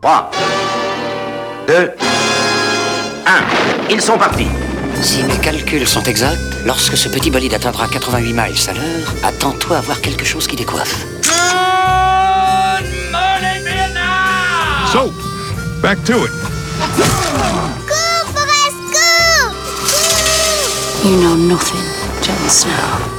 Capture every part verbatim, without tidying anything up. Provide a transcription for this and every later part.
trois, deux, un. Ils sont partis. Si mes calculs sont exacts, lorsque ce petit bolide atteindra quatre-vingt-huit miles à l'heure, attends-toi à voir quelque chose qui décoiffe. Good morning, Vietnam! So, back to it. Go, Forrest, go! You know nothing, Jon Snow.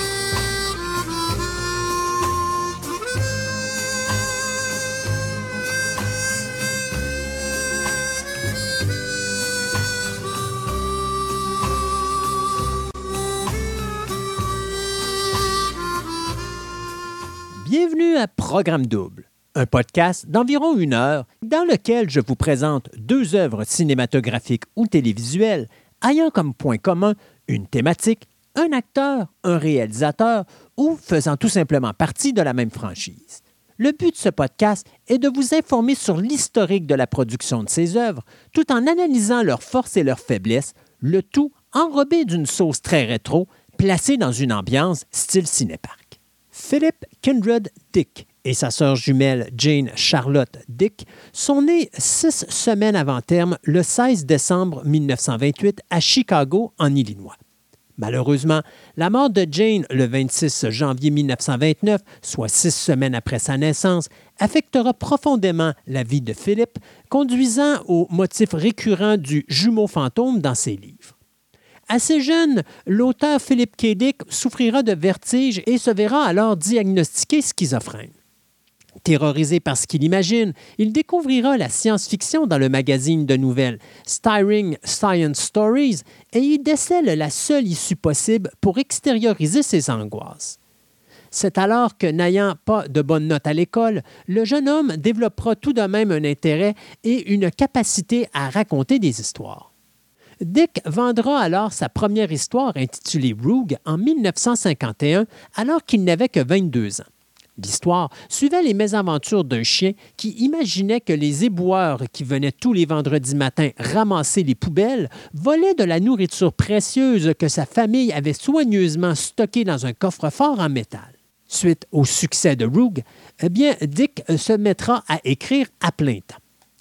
Bienvenue à Programme Double, un podcast d'environ une heure dans lequel je vous présente deux œuvres cinématographiques ou télévisuelles ayant comme point commun une thématique, un acteur, un réalisateur ou faisant tout simplement partie de la même franchise. Le but de ce podcast est de vous informer sur l'historique de la production de ces œuvres tout en analysant leurs forces et leurs faiblesses, le tout enrobé d'une sauce très rétro placée dans une ambiance style cinépark. Philip Kindred Dick et sa sœur jumelle Jane Charlotte Dick sont nés six semaines avant terme le seize décembre mille neuf cent vingt-huit à Chicago, en Illinois. Malheureusement, la mort de Jane le vingt-six janvier mille neuf cent vingt-neuf, soit six semaines après sa naissance, affectera profondément la vie de Philip, conduisant au motif récurrent du jumeau fantôme dans ses livres. Assez jeune, l'auteur Philip K. Dick souffrira de vertige et se verra alors diagnostiqué schizophrène. Terrorisé par ce qu'il imagine, il découvrira la science-fiction dans le magazine de nouvelles Stirring Science Stories et y décèle la seule issue possible pour extérioriser ses angoisses. C'est alors que, n'ayant pas de bonnes notes à l'école, le jeune homme développera tout de même un intérêt et une capacité à raconter des histoires. Dick vendra alors sa première histoire intitulée Rogue en mille neuf cent cinquante et un, alors qu'il n'avait que vingt-deux ans. L'histoire suivait les mésaventures d'un chien qui imaginait que les éboueurs qui venaient tous les vendredis matins ramasser les poubelles volaient de la nourriture précieuse que sa famille avait soigneusement stockée dans un coffre-fort en métal. Suite au succès de Rogue, eh bien, Dick se mettra à écrire à plein temps.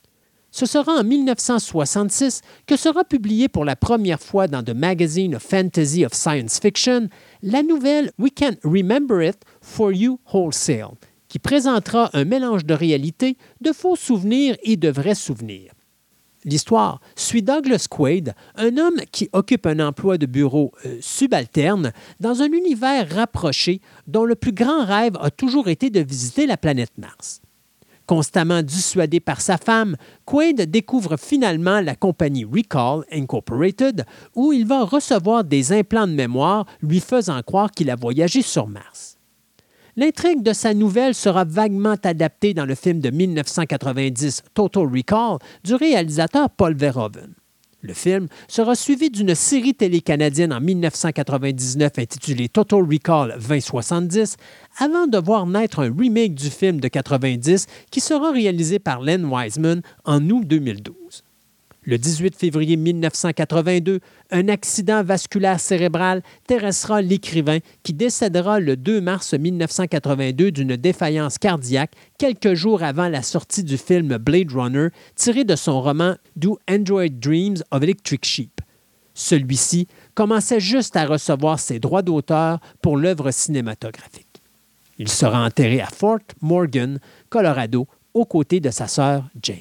Ce sera en mille neuf cent soixante-six que sera publiée pour la première fois dans The Magazine of Fantasy of Science Fiction la nouvelle We Can't Remember It for You Wholesale, qui présentera un mélange de réalité, de faux souvenirs et de vrais souvenirs. L'histoire suit Douglas Quaid, un homme qui occupe un emploi de bureau euh, subalterne dans un univers rapproché dont le plus grand rêve a toujours été de visiter la planète Mars. Constamment dissuadé par sa femme, Quaid découvre finalement la compagnie Recall Incorporated où il va recevoir des implants de mémoire lui faisant croire qu'il a voyagé sur Mars. L'intrigue de sa nouvelle sera vaguement adaptée dans le film de mille neuf cent quatre-vingt-dix Total Recall du réalisateur Paul Verhoeven. Le film sera suivi d'une série télé canadienne en mille neuf cent quatre-vingt-dix-neuf intitulée Total Recall vingt soixante-dix, avant de voir naître un remake du film de quatre-vingt-dix qui sera réalisé par Len Wiseman en août deux mille douze. Le dix-huit février mille neuf cent quatre-vingt-deux, un accident vasculaire cérébral terrassera l'écrivain qui décédera le deux mars mille neuf cent quatre-vingt-deux d'une défaillance cardiaque quelques jours avant la sortie du film Blade Runner tiré de son roman Do Android Dreams of Electric Sheep. Celui-ci commençait juste à recevoir ses droits d'auteur pour l'œuvre cinématographique. Il sera enterré à Fort Morgan, Colorado, aux côtés de sa sœur Jane.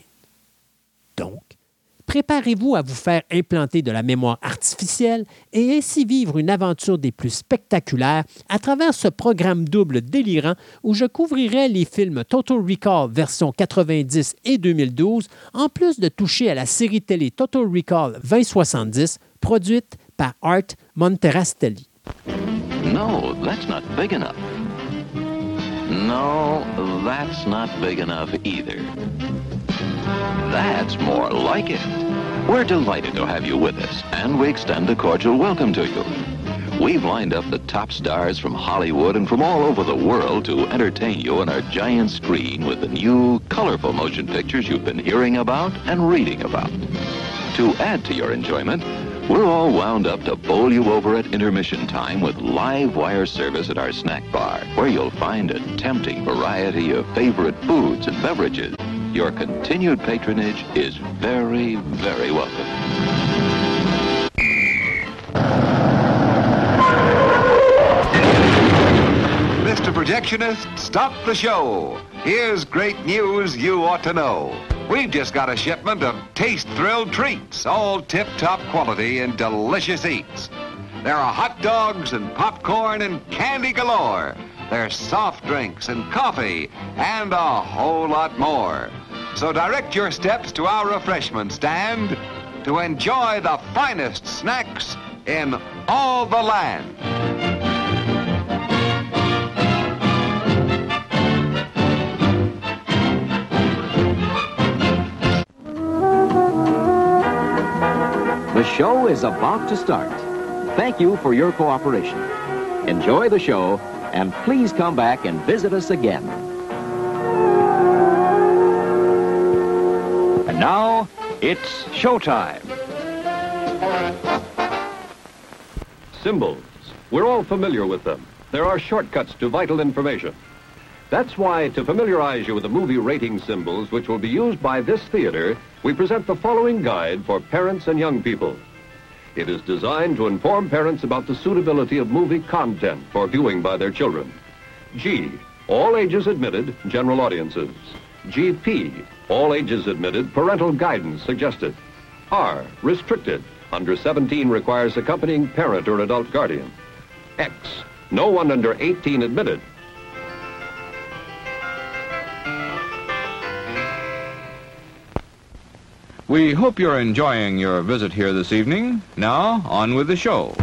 Donc, préparez-vous à vous faire implanter de la mémoire artificielle et ainsi vivre une aventure des plus spectaculaires à travers ce programme double délirant où je couvrirai les films Total Recall version quatre-vingt-dix et deux mille douze, en plus de toucher à la série télé Total Recall vingt soixante-dix, produite par Art Monterastelli. No, that's not big enough. No, that's not big enough either. That's more like it. We're delighted to have you with us, and we extend a cordial welcome to you. We've lined up the top stars from Hollywood and from all over the world to entertain you on our giant screen with the new, colorful motion pictures you've been hearing about and reading about. To add to your enjoyment, we're all wound up to bowl you over at intermission time with live wire service at our snack bar, where you'll find a tempting variety of favorite foods and beverages. Your continued patronage is very, very welcome. Mister Projectionist, stop the show. Here's great news you ought to know. We've just got a shipment of taste-thrilled treats, all tip-top quality and delicious eats. There are hot dogs and popcorn and candy galore. There's soft drinks and coffee and a whole lot more. So direct your steps to our refreshment stand to enjoy the finest snacks in all the land. The show is about to start. Thank you for your cooperation. Enjoy the show, and please come back and visit us again. And now, it's showtime. Symbols. We're all familiar with them. There are shortcuts to vital information. That's why, to familiarize you with the movie rating symbols which will be used by this theater, we present the following guide for parents and young people. It is designed to inform parents about the suitability of movie content for viewing by their children. G, all ages admitted, general audiences. G P, all ages admitted, parental guidance suggested. R, restricted, under seventeen requires accompanying parent or adult guardian. X, no one under eighteen admitted. We hope you're enjoying your visit here this evening. Now, on with the show.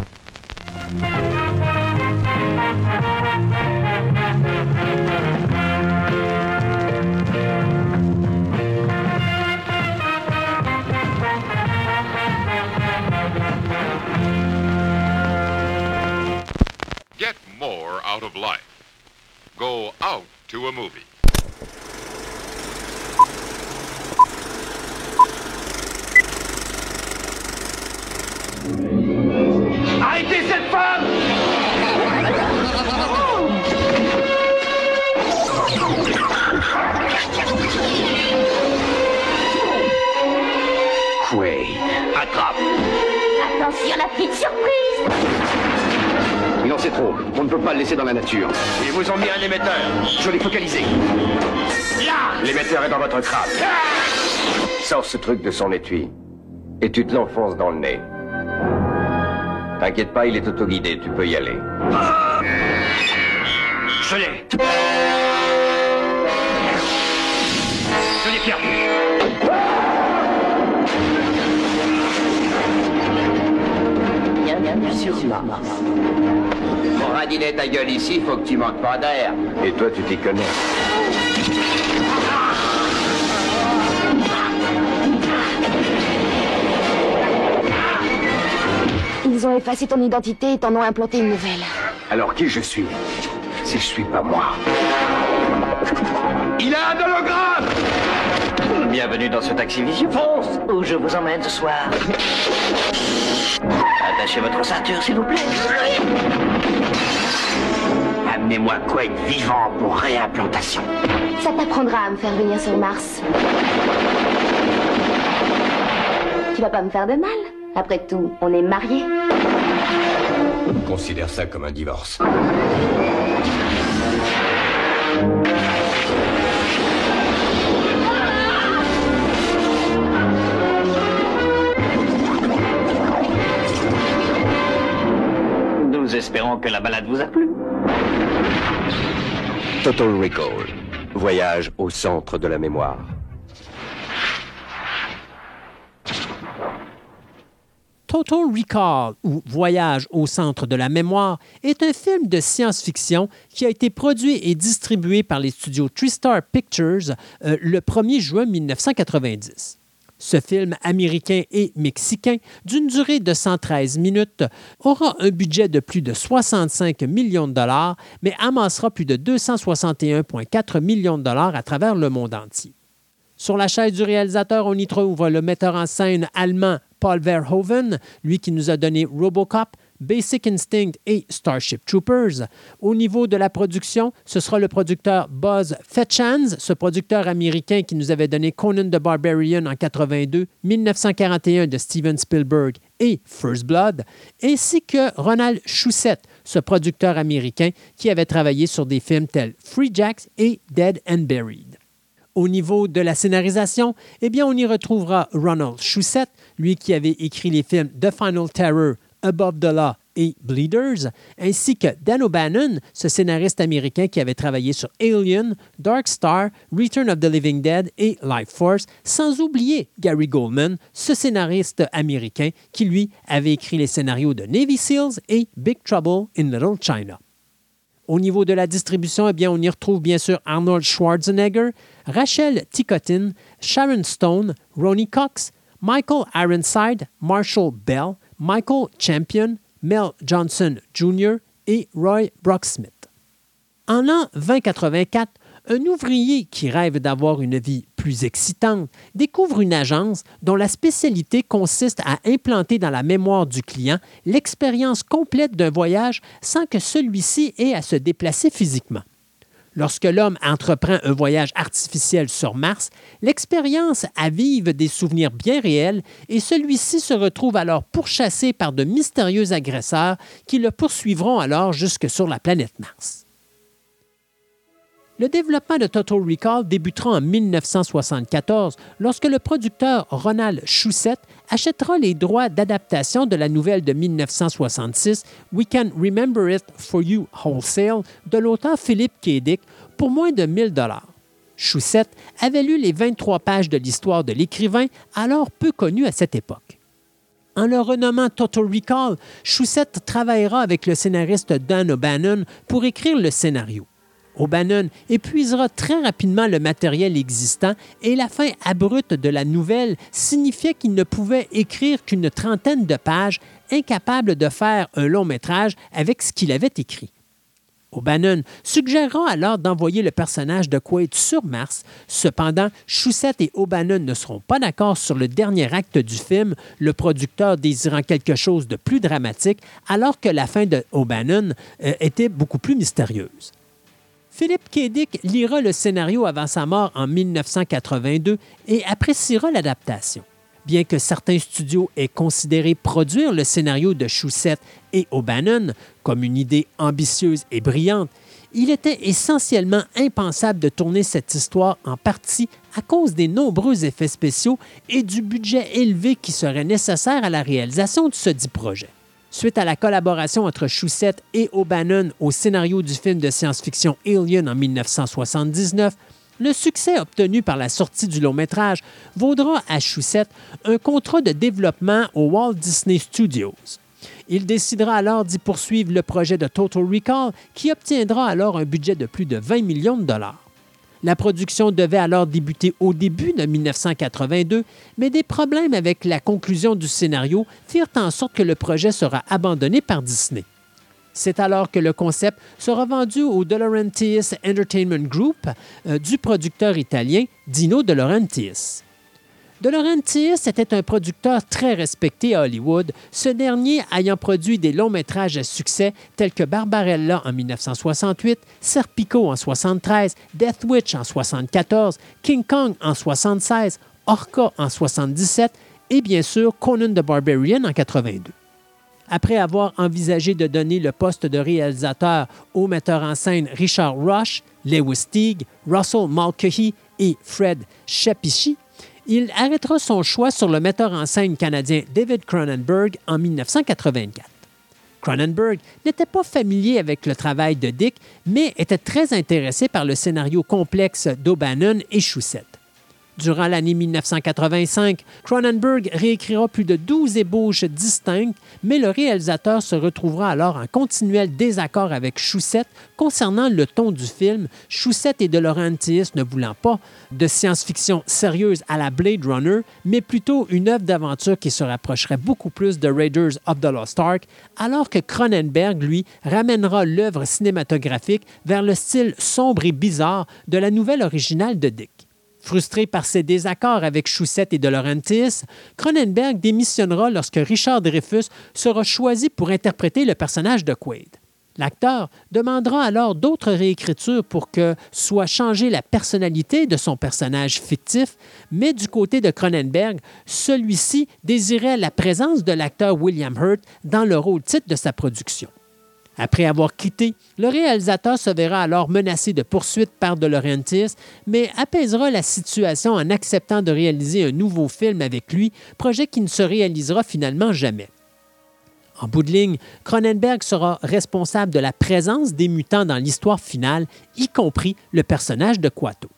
Get more out of life. Go out to a movie. Arrêtez cette femme! Oui, attrape. Attention, la petite surprise! Non, c'est trop. On ne peut pas le laisser dans la nature. Ils vous ont mis un émetteur. Je l'ai focalisé. L'émetteur est dans votre crâne. Sors ce truc de son étui. Et tu te l'enfonces dans le nez. T'inquiète pas, il est autoguidé, tu peux y aller. Je l'ai. Je l'ai perdu. Bienvenue sur Mars. Pour un dîner ta gueule ici, faut que tu manques pas d'air. Et toi, tu t'y connais. Ils ont effacé ton identité et t'en ont implanté une nouvelle. Alors qui je suis? Si je suis pas moi. Il a un hologramme! Bienvenue dans ce taxi vision. Fonce, où je vous emmène ce soir. Attachez votre ceinture, s'il vous plaît. Amenez-moi quoi être vivant pour réimplantation. Ça t'apprendra à me faire venir sur Mars. Tu vas pas me faire de mal. Après tout, on est mariés. Considère ça comme un divorce. Nous espérons que la balade vous a plu. Total Recall. Voyage au centre de la mémoire. Total Recall, ou Voyage au centre de la mémoire, est un film de science-fiction qui a été produit et distribué par les studios TriStar Pictures euh, le premier juin mille neuf cent quatre-vingt-dix. Ce film américain et mexicain, d'une durée de cent treize minutes, aura un budget de plus de soixante-cinq millions de dollars, mais amassera plus de deux cent soixante et un virgule quatre millions de dollars à travers le monde entier. Sur la chaise du réalisateur, on y trouve le metteur en scène allemand Paul Verhoeven, lui qui nous a donné Robocop, Basic Instinct et Starship Troopers. Au niveau de la production, ce sera le producteur Buzz Fetchans, ce producteur américain qui nous avait donné Conan the Barbarian en quatre-vingt-deux, mille neuf cent quarante et un de Steven Spielberg et First Blood, ainsi que Ronald Shusett, ce producteur américain qui avait travaillé sur des films tels Free Jacks et Dead and Buried. Au niveau de la scénarisation, eh bien, on y retrouvera Ronald Shusett, lui qui avait écrit les films The Final Terror, Above the Law et Bleeders, ainsi que Dan O'Bannon, ce scénariste américain qui avait travaillé sur Alien, Dark Star, Return of the Living Dead et Life Force, sans oublier Gary Goldman, ce scénariste américain qui, lui, avait écrit les scénarios de Navy Seals et Big Trouble in Little China. Au niveau de la distribution, eh bien, on y retrouve bien sûr Arnold Schwarzenegger, Rachel Ticotin, Sharon Stone, Ronnie Cox, Michael Ironside, Marshall Bell, Michael Champion, Mel Johnson Junior et Roy Brocksmith. En l'an vingt quatre-vingt-quatre, un ouvrier qui rêve d'avoir une vie plus excitante découvre une agence dont la spécialité consiste à implanter dans la mémoire du client l'expérience complète d'un voyage sans que celui-ci ait à se déplacer physiquement. Lorsque l'homme entreprend un voyage artificiel sur Mars, l'expérience avive des souvenirs bien réels et celui-ci se retrouve alors pourchassé par de mystérieux agresseurs qui le poursuivront alors jusque sur la planète Mars. Le développement de Total Recall débutera en mille neuf cent soixante-quatorze lorsque le producteur Ronald Shusett achètera les droits d'adaptation de la nouvelle de mille neuf cent soixante-six We Can Remember It for You Wholesale de l'auteur Philip K. Dick pour moins de mille dollars. Shusett avait lu les vingt-trois pages de l'histoire de l'écrivain, alors peu connu à cette époque. En le renommant Total Recall, Shusett travaillera avec le scénariste Dan O'Bannon pour écrire le scénario. O'Bannon épuisera très rapidement le matériel existant et la fin abrupte de la nouvelle signifiait qu'il ne pouvait écrire qu'une trentaine de pages, incapable de faire un long métrage avec ce qu'il avait écrit. O'Bannon suggérera alors d'envoyer le personnage de Quaid sur Mars. Cependant, Shusett et O'Bannon ne seront pas d'accord sur le dernier acte du film, le producteur désirant quelque chose de plus dramatique, alors que la fin de O'Bannon euh, était beaucoup plus mystérieuse. Philip K. Dick lira le scénario avant sa mort en mille neuf cent quatre-vingt-deux et appréciera l'adaptation. Bien que certains studios aient considéré produire le scénario de Shusett et O'Bannon comme une idée ambitieuse et brillante, il était essentiellement impensable de tourner cette histoire en partie à cause des nombreux effets spéciaux et du budget élevé qui serait nécessaire à la réalisation de ce dit projet. Suite à la collaboration entre Shusett et O'Bannon au scénario du film de science-fiction Alien en mille neuf cent soixante-dix-neuf, le succès obtenu par la sortie du long-métrage vaudra à Shusett un contrat de développement au Walt Disney Studios. Il décidera alors d'y poursuivre le projet de Total Recall qui obtiendra alors un budget de plus de vingt millions de dollars. La production devait alors débuter au début de mille neuf cent quatre-vingt-deux, mais des problèmes avec la conclusion du scénario firent en sorte que le projet sera abandonné par Disney. C'est alors que le concept sera vendu au De Laurentiis Entertainment Group euh, du producteur italien Dino De Laurentiis. De Laurentiis était un producteur très respecté à Hollywood, ce dernier ayant produit des longs-métrages à succès tels que Barbarella en mille neuf cent soixante-huit, Serpico en soixante-treize, Death Wish en soixante-quatorze, King Kong en soixante-seize, Orca en soixante-dix-sept et bien sûr Conan the Barbarian en quatre-vingt-deux. Après avoir envisagé de donner le poste de réalisateur aux metteurs en scène Richard Rush, Lewis Teague, Russell Mulcahy et Fred Schepisi, il arrêtera son choix sur le metteur en scène canadien David Cronenberg en mille neuf cent quatre-vingt-quatre. Cronenberg n'était pas familier avec le travail de Dick, mais était très intéressé par le scénario complexe d'O'Bannon et Shusett. Durant l'année mille neuf cent quatre-vingt-cinq, Cronenberg réécrira plus de douze ébauches distinctes, mais le réalisateur se retrouvera alors en continuel désaccord avec Shusett concernant le ton du film, Shusett et De Laurentiis ne voulant pas de science-fiction sérieuse à la Blade Runner, mais plutôt une œuvre d'aventure qui se rapprocherait beaucoup plus de Raiders of the Lost Ark, alors que Cronenberg, lui, ramènera l'œuvre cinématographique vers le style sombre et bizarre de la nouvelle originale de Dick. Frustré par ses désaccords avec Shusett et De Laurentiis, Cronenberg démissionnera lorsque Richard Dreyfuss sera choisi pour interpréter le personnage de Quaid. L'acteur demandera alors d'autres réécritures pour que soit changée la personnalité de son personnage fictif, mais du côté de Cronenberg, celui-ci désirait la présence de l'acteur William Hurt dans le rôle titre de sa production. Après avoir quitté, le réalisateur se verra alors menacé de poursuites par De Laurentiis, mais apaisera la situation en acceptant de réaliser un nouveau film avec lui, projet qui ne se réalisera finalement jamais. En bout de ligne, Cronenberg sera responsable de la présence des mutants dans l'histoire finale, y compris le personnage de Kuato.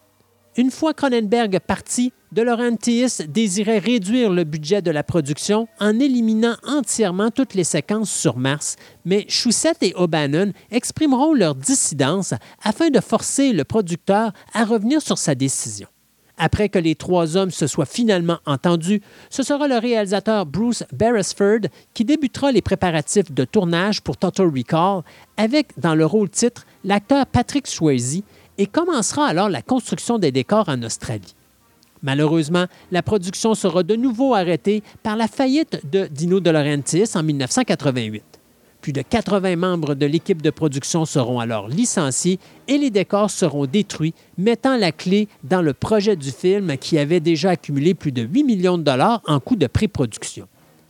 Une fois Cronenberg parti, De Laurentiis désirait réduire le budget de la production en éliminant entièrement toutes les séquences sur Mars, mais Shusett et O'Bannon exprimeront leur dissidence afin de forcer le producteur à revenir sur sa décision. Après que les trois hommes se soient finalement entendus, ce sera le réalisateur Bruce Beresford qui débutera les préparatifs de tournage pour Total Recall avec, dans le rôle titre, l'acteur Patrick Swayze et commencera alors la construction des décors en Australie. Malheureusement, la production sera de nouveau arrêtée par la faillite de Dino De Laurentiis en mille neuf cent quatre-vingt-huit. Plus de quatre-vingts membres de l'équipe de production seront alors licenciés et les décors seront détruits, mettant la clé dans le projet du film qui avait déjà accumulé plus de huit millions de dollars en coûts de pré-production.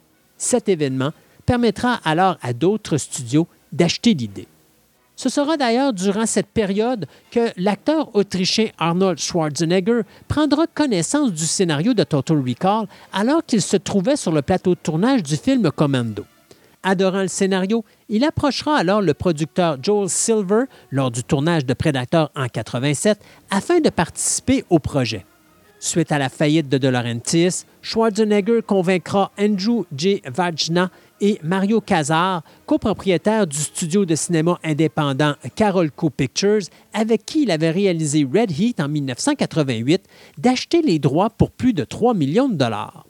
Cet événement permettra alors à d'autres studios d'acheter l'idée. Ce sera d'ailleurs durant cette période que l'acteur autrichien Arnold Schwarzenegger prendra connaissance du scénario de Total Recall alors qu'il se trouvait sur le plateau de tournage du film Commando. Adorant le scénario, il approchera alors le producteur Joel Silver lors du tournage de Predator en quatre-vingt-sept afin de participer au projet. Suite à la faillite de De Laurentiis, Schwarzenegger convaincra Andrew J. Vajna et Mario Casar, copropriétaires du studio de cinéma indépendant Carolco Pictures, avec qui il avait réalisé Red Heat en mille neuf cent quatre-vingt-huit, d'acheter les droits pour plus de trois millions de dollars.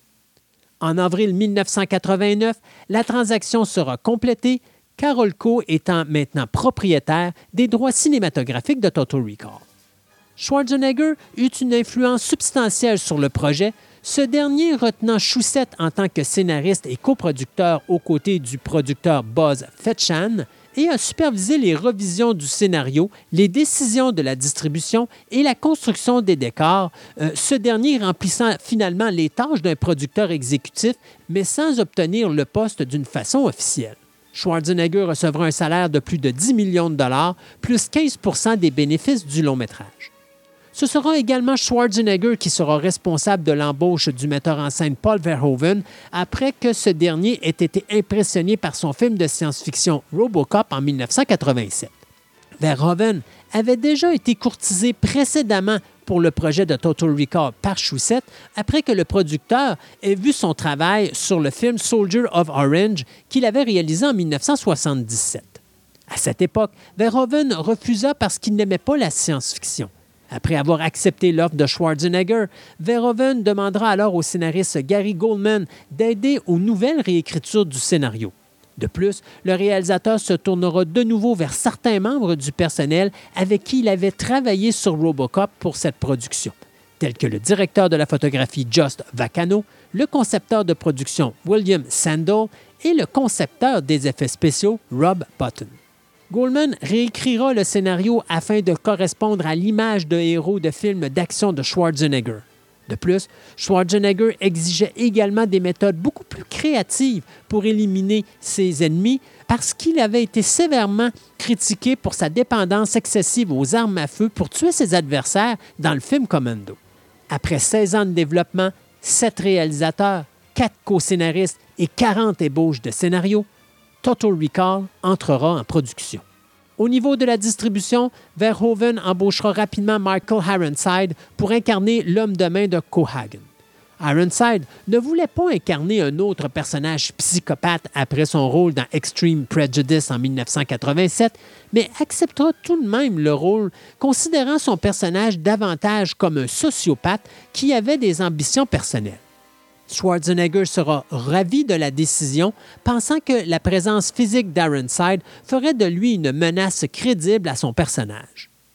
En avril mille neuf cent quatre-vingt-neuf, la transaction sera complétée, Carolco étant maintenant propriétaire des droits cinématographiques de Total Recall. Schwarzenegger eut une influence substantielle sur le projet, ce dernier retenant Shusett en tant que scénariste et coproducteur aux côtés du producteur Buzz Fetchan et a supervisé les revisions du scénario, les décisions de la distribution et la construction des décors, euh, ce dernier remplissant finalement les tâches d'un producteur exécutif, mais sans obtenir le poste d'une façon officielle. Schwarzenegger recevra un salaire de plus de dix millions de dollars, plus quinze pour cent des bénéfices du long métrage. Ce sera également Schwarzenegger qui sera responsable de l'embauche du metteur en scène Paul Verhoeven après que ce dernier ait été impressionné par son film de science-fiction Robocop en mille neuf cent quatre-vingt-sept. Verhoeven avait déjà été courtisé précédemment pour le projet de Total Recall par Shusett après que le producteur ait vu son travail sur le film Soldier of Orange qu'il avait réalisé en mille neuf cent soixante-dix-sept. À cette époque, Verhoeven refusa parce qu'il n'aimait pas la science-fiction. Après avoir accepté l'offre de Schwarzenegger, Verhoeven demandera alors au scénariste Gary Goldman d'aider aux nouvelles réécritures du scénario. De plus, le réalisateur se tournera de nouveau vers certains membres du personnel avec qui il avait travaillé sur Robocop pour cette production, tels que le directeur de la photographie Just Vacano, le concepteur de production William Sandel et le concepteur des effets spéciaux Rob Botton. Goldman réécrira le scénario afin de correspondre à l'image de héros de films d'action de Schwarzenegger. De plus, Schwarzenegger exigeait également des méthodes beaucoup plus créatives pour éliminer ses ennemis parce qu'il avait été sévèrement critiqué pour sa dépendance excessive aux armes à feu pour tuer ses adversaires dans le film Commando. Après seize ans de développement, sept réalisateurs, quatre co-scénaristes et quarante ébauches de scénarios, Total Recall entrera en production. Au niveau de la distribution, Verhoeven embauchera rapidement Michael Ironside pour incarner l'homme de main de Cohagen. Ironside ne voulait pas incarner un autre personnage psychopathe après son rôle dans Extreme Prejudice en mille neuf cent quatre-vingt-sept, mais acceptera tout de même le rôle, considérant son personnage davantage comme un sociopathe qui avait des ambitions personnelles. Schwarzenegger sera ravi de la décision, pensant que la présence physique d'Ironside ferait de lui une menace crédible à son personnage.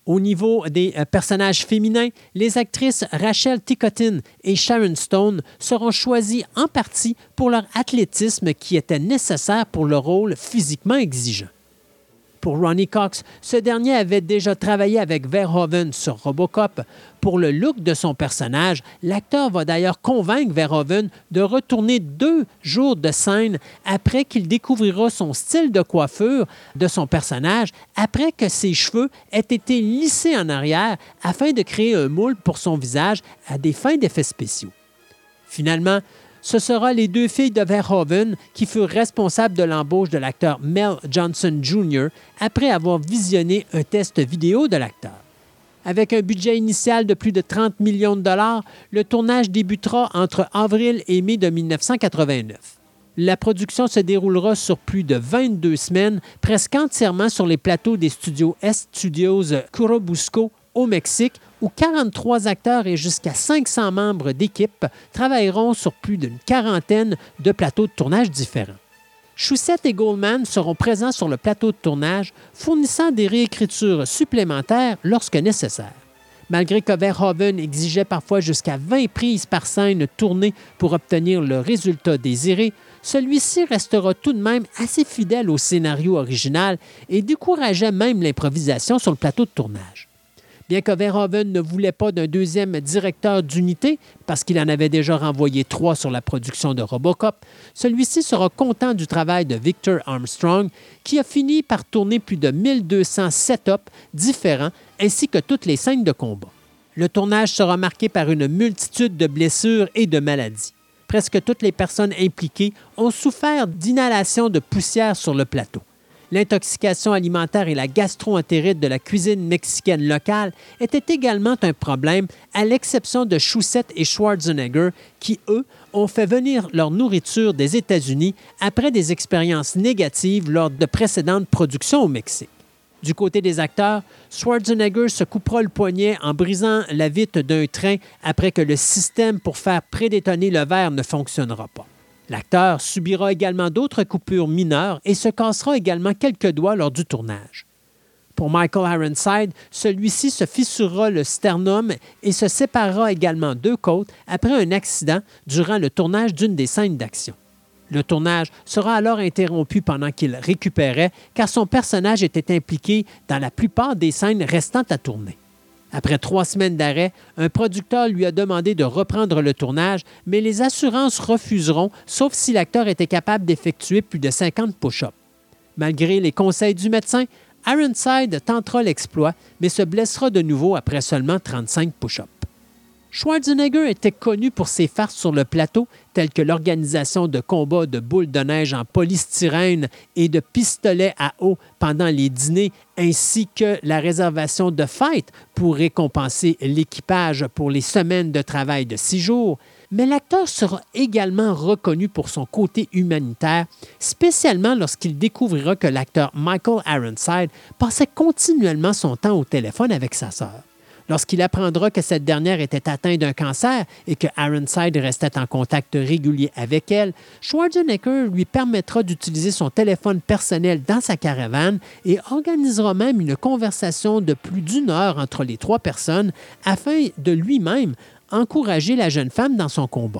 Au niveau des euh, personnages féminins, les actrices Rachel Ticotin et Sharon Stone seront choisies en partie pour leur athlétisme qui était nécessaire pour le rôle physiquement exigeant. Pour Ronny Cox, ce dernier avait déjà travaillé avec Verhoeven sur Robocop. Pour le look de son personnage, l'acteur va d'ailleurs convaincre Verhoeven de retourner deux jours de scène après qu'il découvrira son style de coiffure de son personnage, après que ses cheveux aient été lissés en arrière afin de créer un moule pour son visage à des fins d'effets spéciaux. Finalement, ce sera les deux filles de Verhoeven qui furent responsables de l'embauche de l'acteur Mel Johnson junior après avoir visionné un test vidéo de l'acteur. Avec un budget initial de plus de trente millions de dollars, le tournage débutera entre avril et mai de mille neuf cent quatre-vingt-neuf. La production se déroulera sur plus de vingt-deux semaines, presque entièrement sur les plateaux des studios S Studios Churubusco au Mexique, où quarante-trois acteurs et jusqu'à cinq cents membres d'équipe travailleront sur plus d'une quarantaine de plateaux de tournage différents. Shusett et Goldman seront présents sur le plateau de tournage, fournissant des réécritures supplémentaires lorsque nécessaire. Malgré que Verhoeven exigeait parfois jusqu'à vingt prises par scène tournées pour obtenir le résultat désiré, celui-ci restera tout de même assez fidèle au scénario original et décourageait même l'improvisation sur le plateau de tournage. Bien que Verhoeven ne voulait pas d'un deuxième directeur d'unité, parce qu'il en avait déjà renvoyé trois sur la production de Robocop, celui-ci sera content du travail de Victor Armstrong, qui a fini par tourner plus de mille deux cents setups différents, ainsi que toutes les scènes de combat. Le tournage sera marqué par une multitude de blessures et de maladies. Presque toutes les personnes impliquées ont souffert d'inhalation de poussière sur le plateau. L'intoxication alimentaire et la gastro-entérite de la cuisine mexicaine locale étaient également un problème, à l'exception de Shusett et Schwarzenegger, qui, eux, ont fait venir leur nourriture des États-Unis après des expériences négatives lors de précédentes productions au Mexique. Du côté des acteurs, Schwarzenegger se coupera le poignet en brisant la vitre d'un train après que le système pour faire prédétonner le verre ne fonctionnera pas. L'acteur subira également d'autres coupures mineures et se cassera également quelques doigts lors du tournage. Pour Michael Ironside, celui-ci se fissurera le sternum et se séparera également deux côtes après un accident durant le tournage d'une des scènes d'action. Le tournage sera alors interrompu pendant qu'il récupérait car son personnage était impliqué dans la plupart des scènes restant à tourner. Après trois semaines d'arrêt, un producteur lui a demandé de reprendre le tournage, mais les assurances refuseront, sauf si l'acteur était capable d'effectuer plus de cinquante push-ups. Malgré les conseils du médecin, Ironside tentera l'exploit, mais se blessera de nouveau après seulement trente-cinq push-ups. Schwarzenegger était connu pour ses farces sur le plateau, telles que l'organisation de combats de boules de neige en polystyrène et de pistolets à eau pendant les dîners, ainsi que la réservation de fêtes pour récompenser l'équipage pour les semaines de travail de six jours. Mais l'acteur sera également reconnu pour son côté humanitaire, spécialement lorsqu'il découvrira que l'acteur Michael Ironside passait continuellement son temps au téléphone avec sa sœur. Lorsqu'il apprendra que cette dernière était atteinte d'un cancer et que Ironside restait en contact régulier avec elle, Schwarzenegger lui permettra d'utiliser son téléphone personnel dans sa caravane et organisera même une conversation de plus d'une heure entre les trois personnes afin de lui-même encourager la jeune femme dans son combat.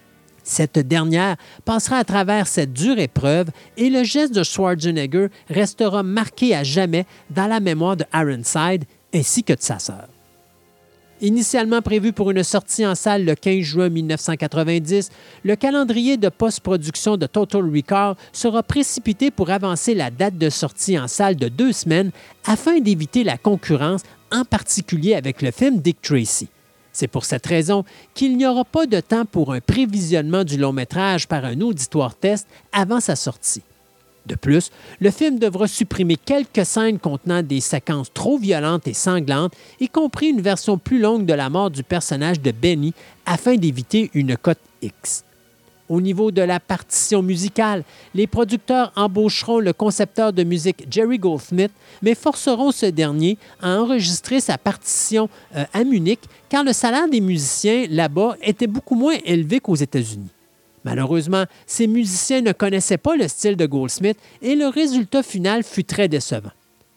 Cette dernière passera à travers cette dure épreuve et le geste de Schwarzenegger restera marqué à jamais dans la mémoire de Ironside ainsi que de sa sœur. Initialement prévu pour une sortie en salle le quinze juin mille neuf cent quatre-vingt-dix, le calendrier de post-production de Total Recall sera précipité pour avancer la date de sortie en salle de deux semaines afin d'éviter la concurrence, en particulier avec le film Dick Tracy. C'est pour cette raison qu'il n'y aura pas de temps pour un prévisionnement du long-métrage par un auditoire test avant sa sortie. De plus, le film devra supprimer quelques scènes contenant des séquences trop violentes et sanglantes, y compris une version plus longue de la mort du personnage de Benny, afin d'éviter une cote X. Au niveau de la partition musicale, les producteurs embaucheront le concepteur de musique Jerry Goldsmith, mais forceront ce dernier à enregistrer sa partition euh, à Munich, car le salaire des musiciens là-bas était beaucoup moins élevé qu'aux États-Unis. Malheureusement, ces musiciens ne connaissaient pas le style de Goldsmith et le résultat final fut très décevant.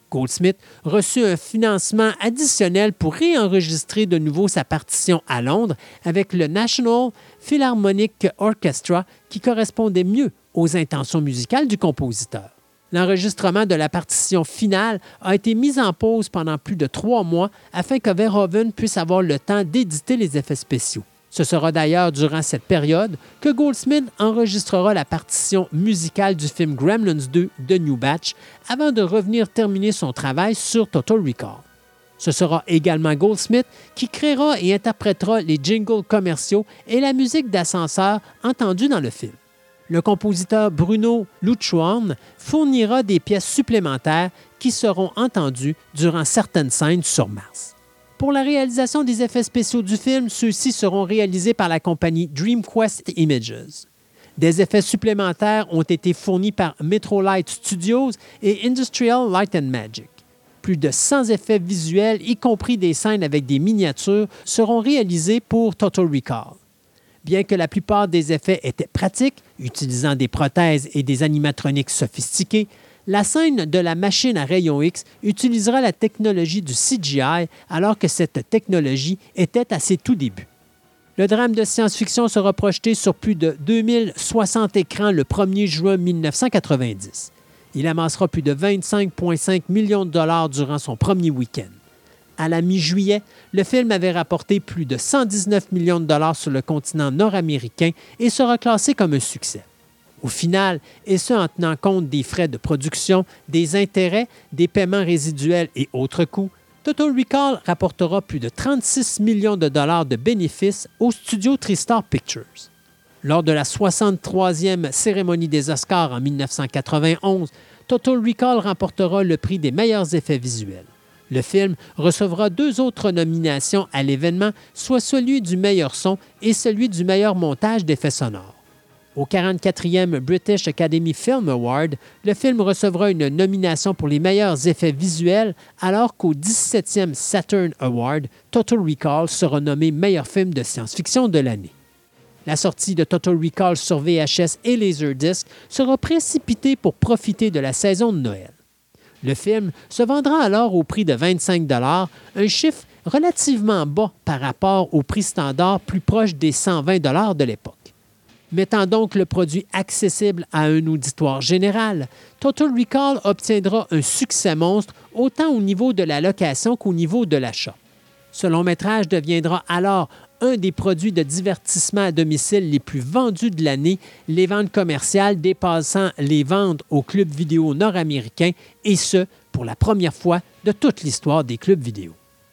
Goldsmith reçut un financement additionnel pour réenregistrer de nouveau sa partition à Londres avec le National Philharmonic Orchestra qui correspondait mieux aux intentions musicales du compositeur. L'enregistrement de la partition finale a été mis en pause pendant plus de trois mois afin que Verhoeven puisse avoir le temps d'éditer les effets spéciaux. Ce sera d'ailleurs durant cette période que Goldsmith enregistrera la partition musicale du film Gremlins deux de New Batch avant de revenir terminer son travail sur Total Recall. Ce sera également Goldsmith qui créera et interprétera les jingles commerciaux et la musique d'ascenseur entendue dans le film. Le compositeur Bruno Luchon fournira des pièces supplémentaires qui seront entendues durant certaines scènes sur Mars. Pour la réalisation des effets spéciaux du film, ceux-ci seront réalisés par la compagnie DreamQuest Images. Des effets supplémentaires ont été fournis par Metrolight Studios et Industrial Light and Magic. Plus de cent effets visuels, y compris des scènes avec des miniatures, seront réalisés pour Total Recall. Bien que la plupart des effets étaient pratiques, utilisant des prothèses et des animatroniques sophistiqués, la scène de la machine à rayons X utilisera la technologie du C G I alors que cette technologie était à ses tout débuts. Le drame de science-fiction sera projeté sur plus de deux mille soixante écrans le premier juin mille neuf cent quatre-vingt-dix. Il amassera plus de vingt-cinq virgule cinq millions de dollars durant son premier week-end. À la mi-juillet, le film avait rapporté plus de cent dix-neuf millions de dollars sur le continent nord-américain et sera classé comme un succès. Au final, et ce en tenant compte des frais de production, des intérêts, des paiements résiduels et autres coûts, Total Recall rapportera plus de trente-six millions de dollars de bénéfices au studio TriStar Pictures. Lors de la soixante-troisième cérémonie des Oscars en mille neuf cent quatre-vingt-onze, Total Recall remportera le prix des meilleurs effets visuels. Le film recevra deux autres nominations à l'événement, soit celui du meilleur son et celui du meilleur montage d'effets sonores. Au quarante-quatrième British Academy Film Award, le film recevra une nomination pour les meilleurs effets visuels, alors qu'au dix-septième Saturn Award, Total Recall sera nommé meilleur film de science-fiction de l'année. La sortie de Total Recall sur V H S et Laserdisc sera précipitée pour profiter de la saison de Noël. Le film se vendra alors au prix de vingt-cinq dollars, un chiffre relativement bas par rapport au prix standard plus proche des cent vingt dollars de l'époque. Mettant donc le produit accessible à un auditoire général, Total Recall obtiendra un succès monstre autant au niveau de la location qu'au niveau de l'achat. Ce long-métrage deviendra alors un des produits de divertissement à domicile les plus vendus de l'année, les ventes commerciales dépassant les ventes aux clubs vidéo nord-américains, et ce, pour la première fois de toute l'histoire des clubs vidéo.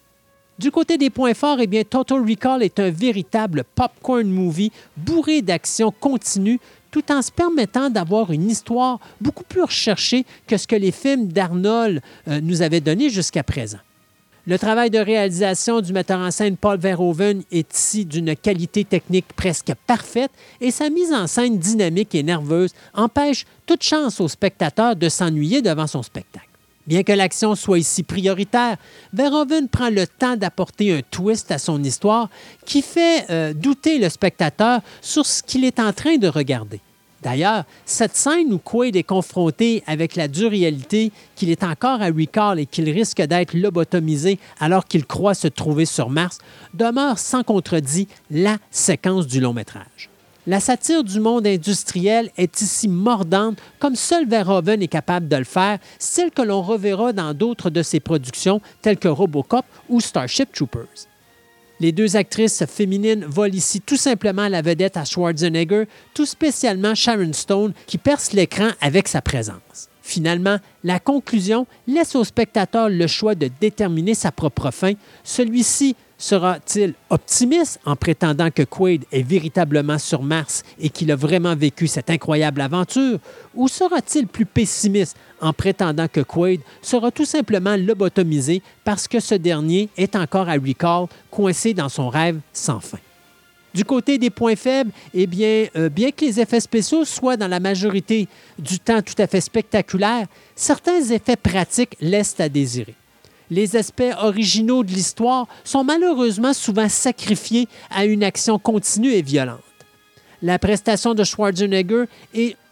Du côté des points forts, eh bien, Total Recall est un véritable popcorn movie bourré d'action continue tout en se permettant d'avoir une histoire beaucoup plus recherchée que ce que les films d'Arnold euh, nous avaient donné jusqu'à présent. Le travail de réalisation du metteur en scène Paul Verhoeven est ici d'une qualité technique presque parfaite et sa mise en scène dynamique et nerveuse empêche toute chance au spectateur de s'ennuyer devant son spectacle. Bien que l'action soit ici prioritaire, Verhoeven prend le temps d'apporter un twist à son histoire qui fait euh, douter le spectateur sur ce qu'il est en train de regarder. D'ailleurs, cette scène où Quaid est confronté avec la dure réalité qu'il est encore à Recall et qu'il risque d'être lobotomisé alors qu'il croit se trouver sur Mars demeure sans contredit la séquence du long-métrage. La satire du monde industriel est ici mordante, comme seul Verhoeven est capable de le faire, style que l'on reverra dans d'autres de ses productions, telles que Robocop ou Starship Troopers. Les deux actrices féminines volent ici tout simplement la vedette à Schwarzenegger, tout spécialement Sharon Stone, qui perce l'écran avec sa présence. Finalement, la conclusion laisse au spectateur le choix de déterminer sa propre fin. Celui-ci sera-t-il optimiste en prétendant que Quaid est véritablement sur Mars et qu'il a vraiment vécu cette incroyable aventure, ou sera-t-il plus pessimiste en prétendant que Quaid sera tout simplement lobotomisé parce que ce dernier est encore à Recall, coincé dans son rêve sans fin? Du côté des points faibles, eh bien, euh, bien que les effets spéciaux soient dans la majorité du temps tout à fait spectaculaires, certains effets pratiques laissent à désirer. Les aspects originaux de l'histoire sont malheureusement souvent sacrifiés à une action continue et violente. La prestation de Schwarzenegger est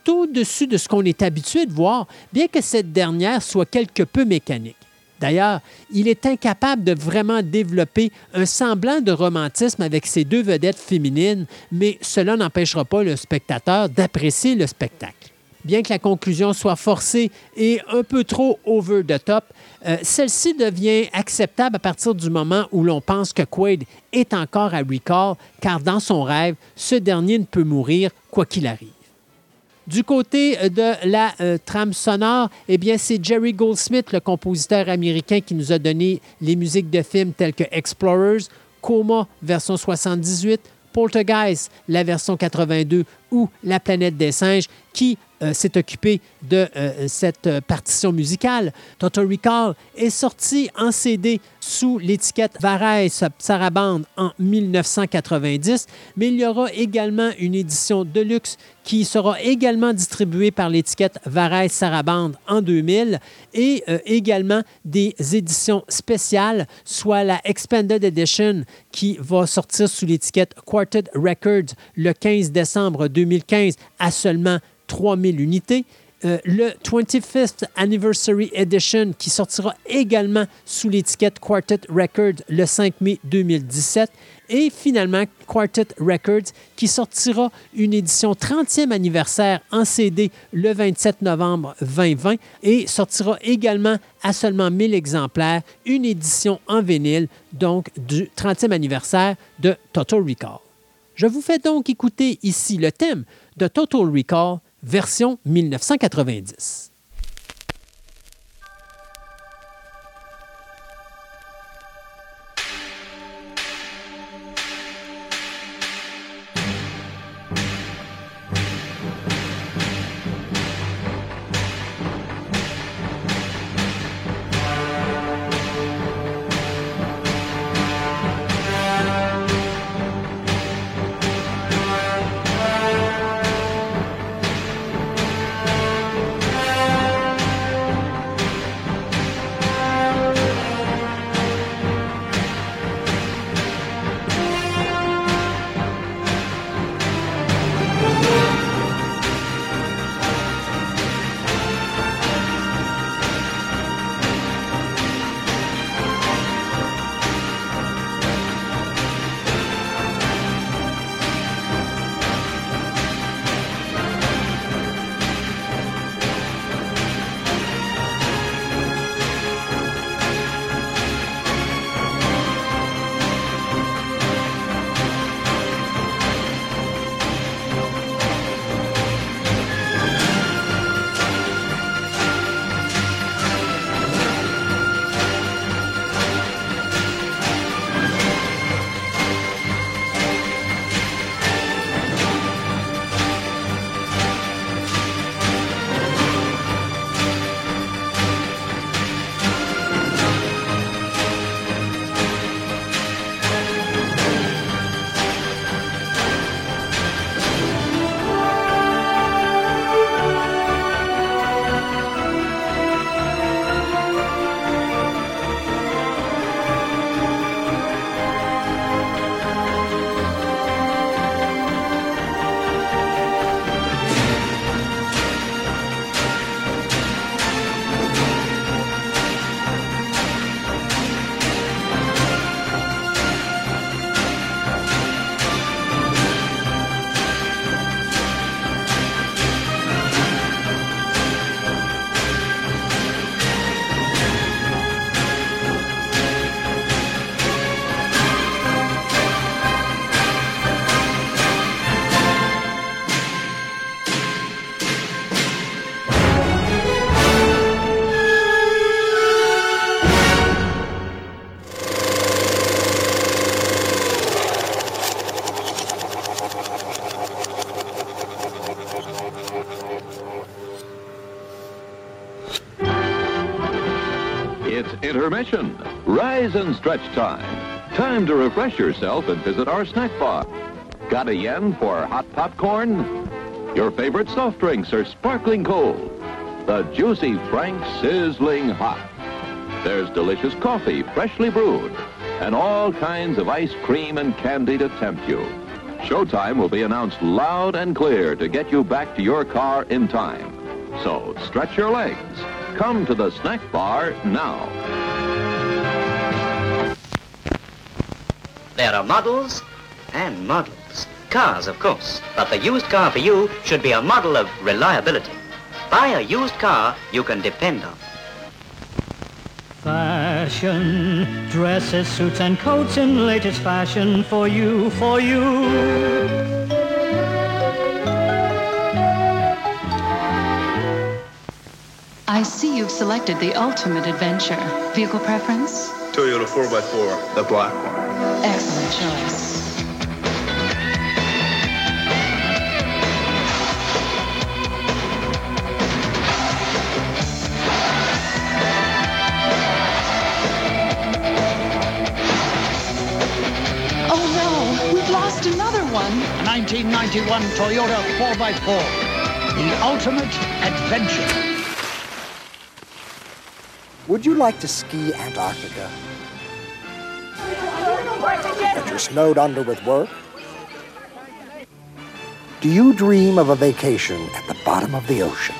au-dessus de ce qu'on est habitué de voir, bien que cette dernière soit quelque peu mécanique. D'ailleurs, il est incapable de vraiment développer un semblant de romantisme avec ses deux vedettes féminines, mais cela n'empêchera pas le spectateur d'apprécier le spectacle. Bien que la conclusion soit forcée et un peu trop over the top, euh, celle-ci devient acceptable à partir du moment où l'on pense que Quaid est encore à Recall, car dans son rêve, ce dernier ne peut mourir quoi qu'il arrive. Du côté de la euh, trame sonore, eh bien, c'est Jerry Goldsmith, le compositeur américain, qui nous a donné les musiques de films tels que Explorers, Coma, version soixante-dix-huit, Poltergeist, la version quatre-vingt-deux, ou La planète des singes, qui euh, s'est occupé de euh, cette euh, partition musicale. Total Recall est sorti en C D sous l'étiquette Varais Sarabande en mille neuf cent quatre-vingt-dix, mais il y aura également une édition de luxe qui sera également distribuée par l'étiquette Varais Sarabande en deux mille et euh, également des éditions spéciales, soit la Expanded Edition qui va sortir sous l'étiquette Quartet Records le quinze décembre deux mille quinze à seulement trois mille unités. Euh, le vingt-cinquième Anniversary Edition qui sortira également sous l'étiquette Quartet Records le cinq mai deux mille dix-sept. Et finalement, Quartet Records qui sortira une édition trentième anniversaire en C D le vingt-sept novembre deux mille vingt et sortira également à seulement mille exemplaires une édition en vinyle, donc du trentième anniversaire de Total Recall. Je vous fais donc écouter ici le thème de Total Recall version mille neuf cent quatre-vingt-dix. Intermission. Rise and stretch time. Time to refresh yourself and visit our snack bar. Got a yen for hot popcorn? Your favorite soft drinks are sparkling cold. The juicy Frank sizzling hot. There's delicious coffee, freshly brewed, and all kinds of ice cream and candy to tempt you. Showtime will be announced loud and clear to get you back to your car in time. So stretch your legs. Come to the snack bar now. There are models and models. Cars, of course. But the used car for you should be a model of reliability. Buy a used car you can depend on. Fashion, dresses, suits, and coats in latest fashion for you, for you. I see you've selected the ultimate adventure. Vehicle preference? Toyota four by four, the black one. Excellent choice. Another one. A nineteen ninety-one Toyota four by four. The ultimate adventure. Would you like to ski Antarctica? But you're snowed under with work? Do you dream of a vacation at the bottom of the ocean?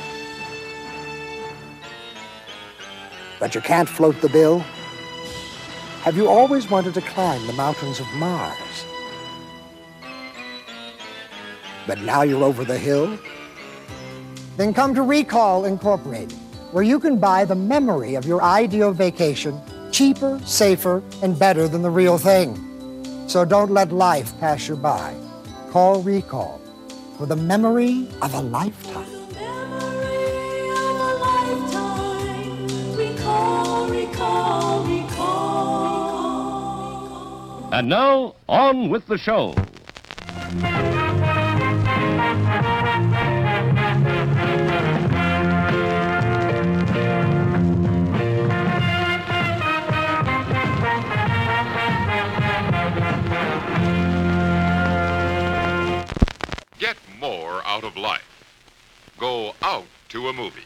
But you can't float the bill? Have you always wanted to climb the mountains of Mars? But now you're over the hill? Then come to Recall Incorporated, where you can buy the memory of your ideal vacation cheaper, safer, and better than the real thing. So don't let life pass you by. Call Recall for the memory of a lifetime. Recall, recall, recall. And now, on with the show. Get more out of life. Go out to a movie.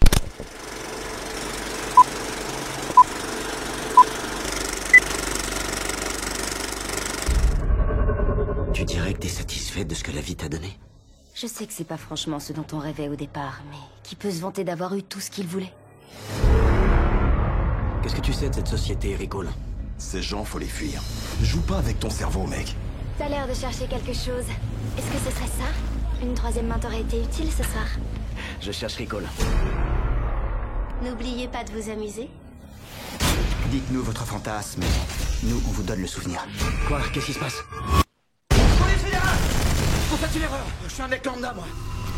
Tu dirais que t'es satisfaite de ce que la vie t'a donné? Je sais que c'est pas franchement ce dont on rêvait au départ, mais qui peut se vanter d'avoir eu tout ce qu'il voulait? Qu'est-ce que tu sais de cette société, Recall? Ces gens, faut les fuir. Joue pas avec ton cerveau, mec. T'as l'air de chercher quelque chose. Est-ce que ce serait ça? Une troisième main t'aurait été utile ce soir. Je cherche Recall. N'oubliez pas de vous amuser. Dites-nous votre fantasme, et nous, on vous donne le souvenir. Quoi? Qu'est-ce qui se passe? Prenez fédéral! Vous faites une erreur. Je suis un mec lambda, moi.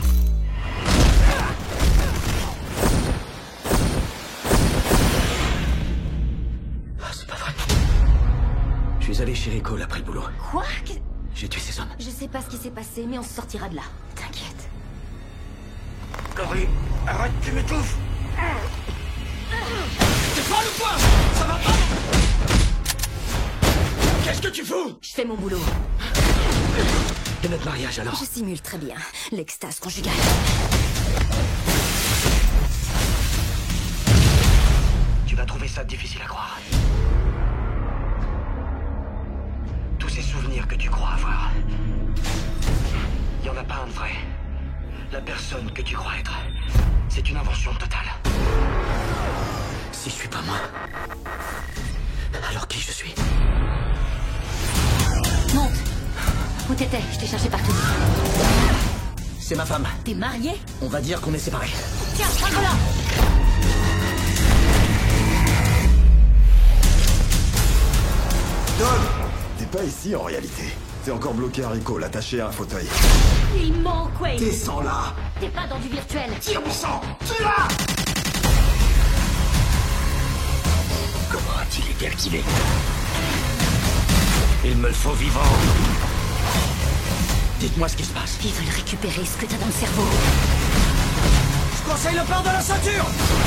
Ah, c'est pas vrai. Je suis allé chez Recall après le boulot. Quoi? J'ai tué ces hommes. Je sais pas ce qui s'est passé, mais on se sortira de là. T'inquiète. Laurie, arrête, tu m'étouffes. T'es folle ou quoi? Ça va pas? Qu'est-ce que tu fous? Je fais mon boulot. Et notre mariage alors? Je simule très bien l'extase conjugale. Tu vas trouver ça difficile à croire. Tous ces souvenirs que tu crois avoir, il y en a pas un de vrai. La personne que tu crois être, c'est une invention totale. Si je suis pas moi, alors qui je suis? Monte. Où t'étais? Je t'ai cherché partout. C'est ma femme. T'es marié? On va dire qu'on est séparés. Tiens, prends-la. Don, t'es pas ici en réalité. T'es encore bloqué à Recall, attaché à un fauteuil. Il manque, Wade. Descends là. T'es pas dans du virtuel. Tire mon sang. Tire-la. Comment a-t-il été activé? Il me le faut vivant. Dites-moi ce qui se passe. Ils veulent récupérer ce que t'as dans le cerveau. Je conseille le port de la ceinture.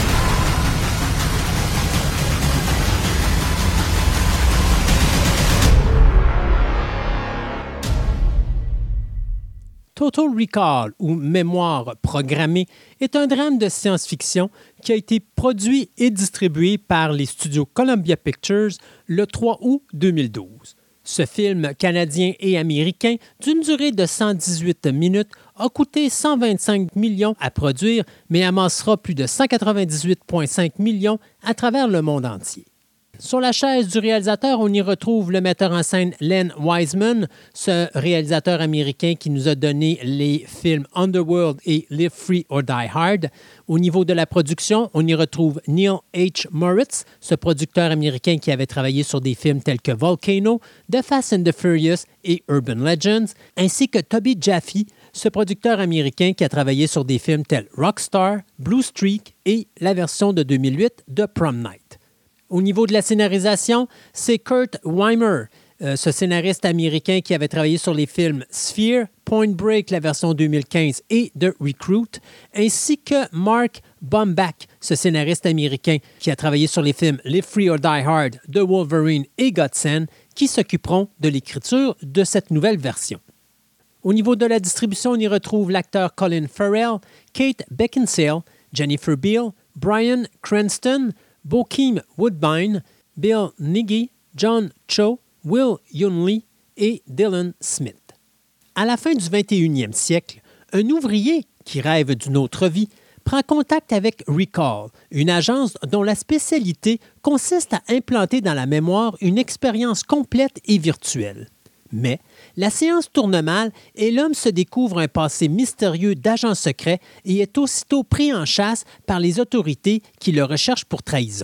Total Recall, ou Mémoire programmée, est un drame de science-fiction qui a été produit et distribué par les studios Columbia Pictures le trois août deux mille douze. Ce film canadien et américain, d'une durée de cent dix-huit minutes, a coûté cent vingt-cinq millions à produire, mais amassera plus de cent quatre-vingt-dix-huit virgule cinq millions à travers le monde entier. Sur la chaise du réalisateur, on y retrouve le metteur en scène Len Wiseman, ce réalisateur américain qui nous a donné les films Underworld et Live Free or Die Hard. Au niveau de la production, on y retrouve Neil H. Moritz, ce producteur américain qui avait travaillé sur des films tels que Volcano, The Fast and the Furious et Urban Legends, ainsi que Toby Jaffe, ce producteur américain qui a travaillé sur des films tels Rockstar, Blue Streak et la version de deux mille huit de Prom Night. Au niveau de la scénarisation, c'est Kurt Weimer, euh, ce scénariste américain qui avait travaillé sur les films Sphere, Point Break, la version deux mille quinze, et The Recruit, ainsi que Mark Baumbach, ce scénariste américain qui a travaillé sur les films Live Free or Die Hard, The Wolverine et Godsend, qui s'occuperont de l'écriture de cette nouvelle version. Au niveau de la distribution, on y retrouve l'acteur Colin Farrell, Kate Beckinsale, Jennifer Beal, Bryan Cranston, Bokeem Woodbine, Bill Nighy, John Cho, Will Yunley et Dylan Smith. À la fin du vingt et unième siècle, un ouvrier qui rêve d'une autre vie prend contact avec Recall, une agence dont la spécialité consiste à implanter dans la mémoire une expérience complète et virtuelle. Mais la séance tourne mal et l'homme se découvre un passé mystérieux d'agent secret et est aussitôt pris en chasse par les autorités qui le recherchent pour trahison.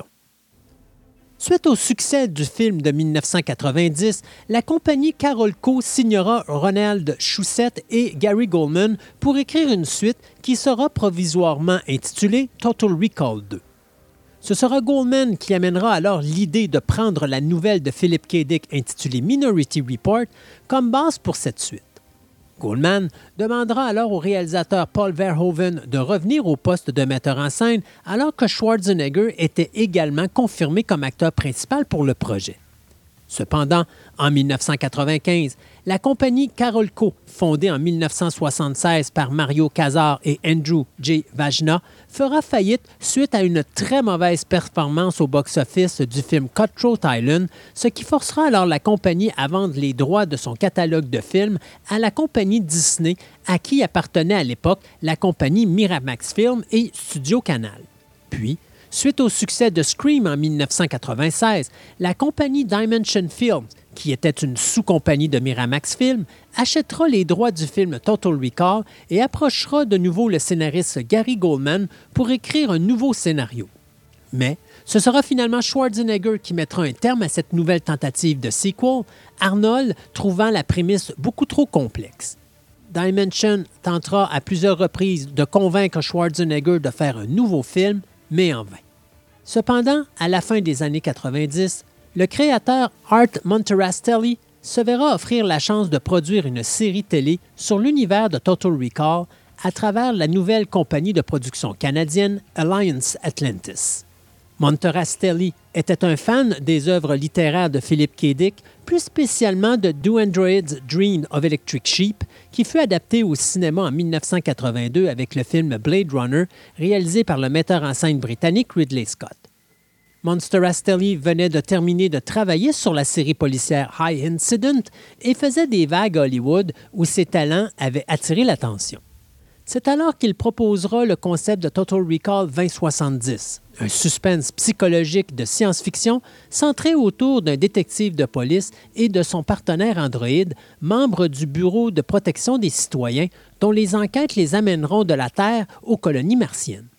Suite au succès du film de dix-neuf cent quatre-vingt-dix, la compagnie Carolco signera Ronald Shusett et Gary Goldman pour écrire une suite qui sera provisoirement intitulée Total Recall deux. Ce sera Goldman qui amènera alors l'idée de prendre la nouvelle de Philip K. Dick intitulée Minority Report comme base pour cette suite. Goldman demandera alors au réalisateur Paul Verhoeven de revenir au poste de metteur en scène alors que Schwarzenegger était également confirmé comme acteur principal pour le projet. Cependant, en dix-neuf cent quatre-vingt-quinze, la compagnie Carolco, fondée en dix-neuf cent soixante-seize par Mario Casar et Andrew J. Vajna, fera faillite suite à une très mauvaise performance au box-office du film Cutthroat Island, ce qui forcera alors la compagnie à vendre les droits de son catalogue de films à la compagnie Disney, à qui appartenait à l'époque la compagnie Miramax Films et Studio Canal. Puis, suite au succès de Scream en dix-neuf cent quatre-vingt-seize, la compagnie Dimension Films, qui était une sous-compagnie de Miramax Films, achètera les droits du film Total Recall et approchera de nouveau le scénariste Gary Goldman pour écrire un nouveau scénario. Mais ce sera finalement Schwarzenegger qui mettra un terme à cette nouvelle tentative de sequel, Arnold trouvant la prémisse beaucoup trop complexe. Dimension tentera à plusieurs reprises de convaincre Schwarzenegger de faire un nouveau film, mais en vain. Cependant, à la fin des années quatre-vingt-dix, le créateur Art Monterastelli se verra offrir la chance de produire une série télé sur l'univers de Total Recall à travers la nouvelle compagnie de production canadienne Alliance Atlantis. Monterastelli était un fan des œuvres littéraires de Philip K. Dick, plus spécialement de Do Androids Dream of Electric Sheep, qui fut adapté au cinéma en dix-neuf cent quatre-vingt-deux avec le film Blade Runner, réalisé par le metteur en scène britannique Ridley Scott. Monterastelli venait de terminer de travailler sur la série policière High Incident et faisait des vagues à Hollywood où ses talents avaient attiré l'attention. C'est alors qu'il proposera le concept de Total Recall vingt soixante-dix, un suspense psychologique de science-fiction centré autour d'un détective de police et de son partenaire androïde, membre du Bureau de protection des citoyens, dont les enquêtes les amèneront de la Terre aux colonies martiennes.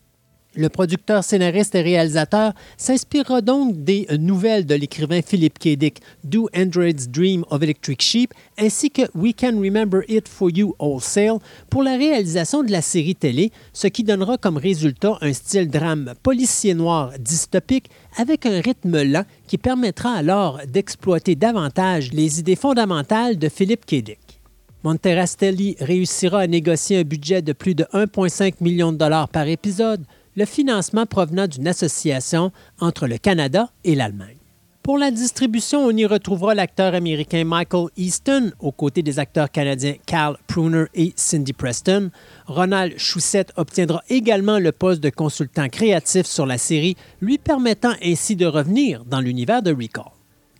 Le producteur, scénariste et réalisateur s'inspirera donc des nouvelles de l'écrivain Philip K. Dick, Do Androids Dream of Electric Sheep, ainsi que We Can Remember It for You Wholesale pour la réalisation de la série télé, ce qui donnera comme résultat un style drame policier noir dystopique avec un rythme lent qui permettra alors d'exploiter davantage les idées fondamentales de Philip K. Dick. Monterastelli réussira à négocier un budget de plus de un virgule cinq million de dollars par épisode, le financement provenant d'une association entre le Canada et l'Allemagne. Pour la distribution, on y retrouvera l'acteur américain Michael Easton aux côtés des acteurs canadiens Cal Pruner et Cindy Preston. Ronald Shusett obtiendra également le poste de consultant créatif sur la série, lui permettant ainsi de revenir dans l'univers de Recall.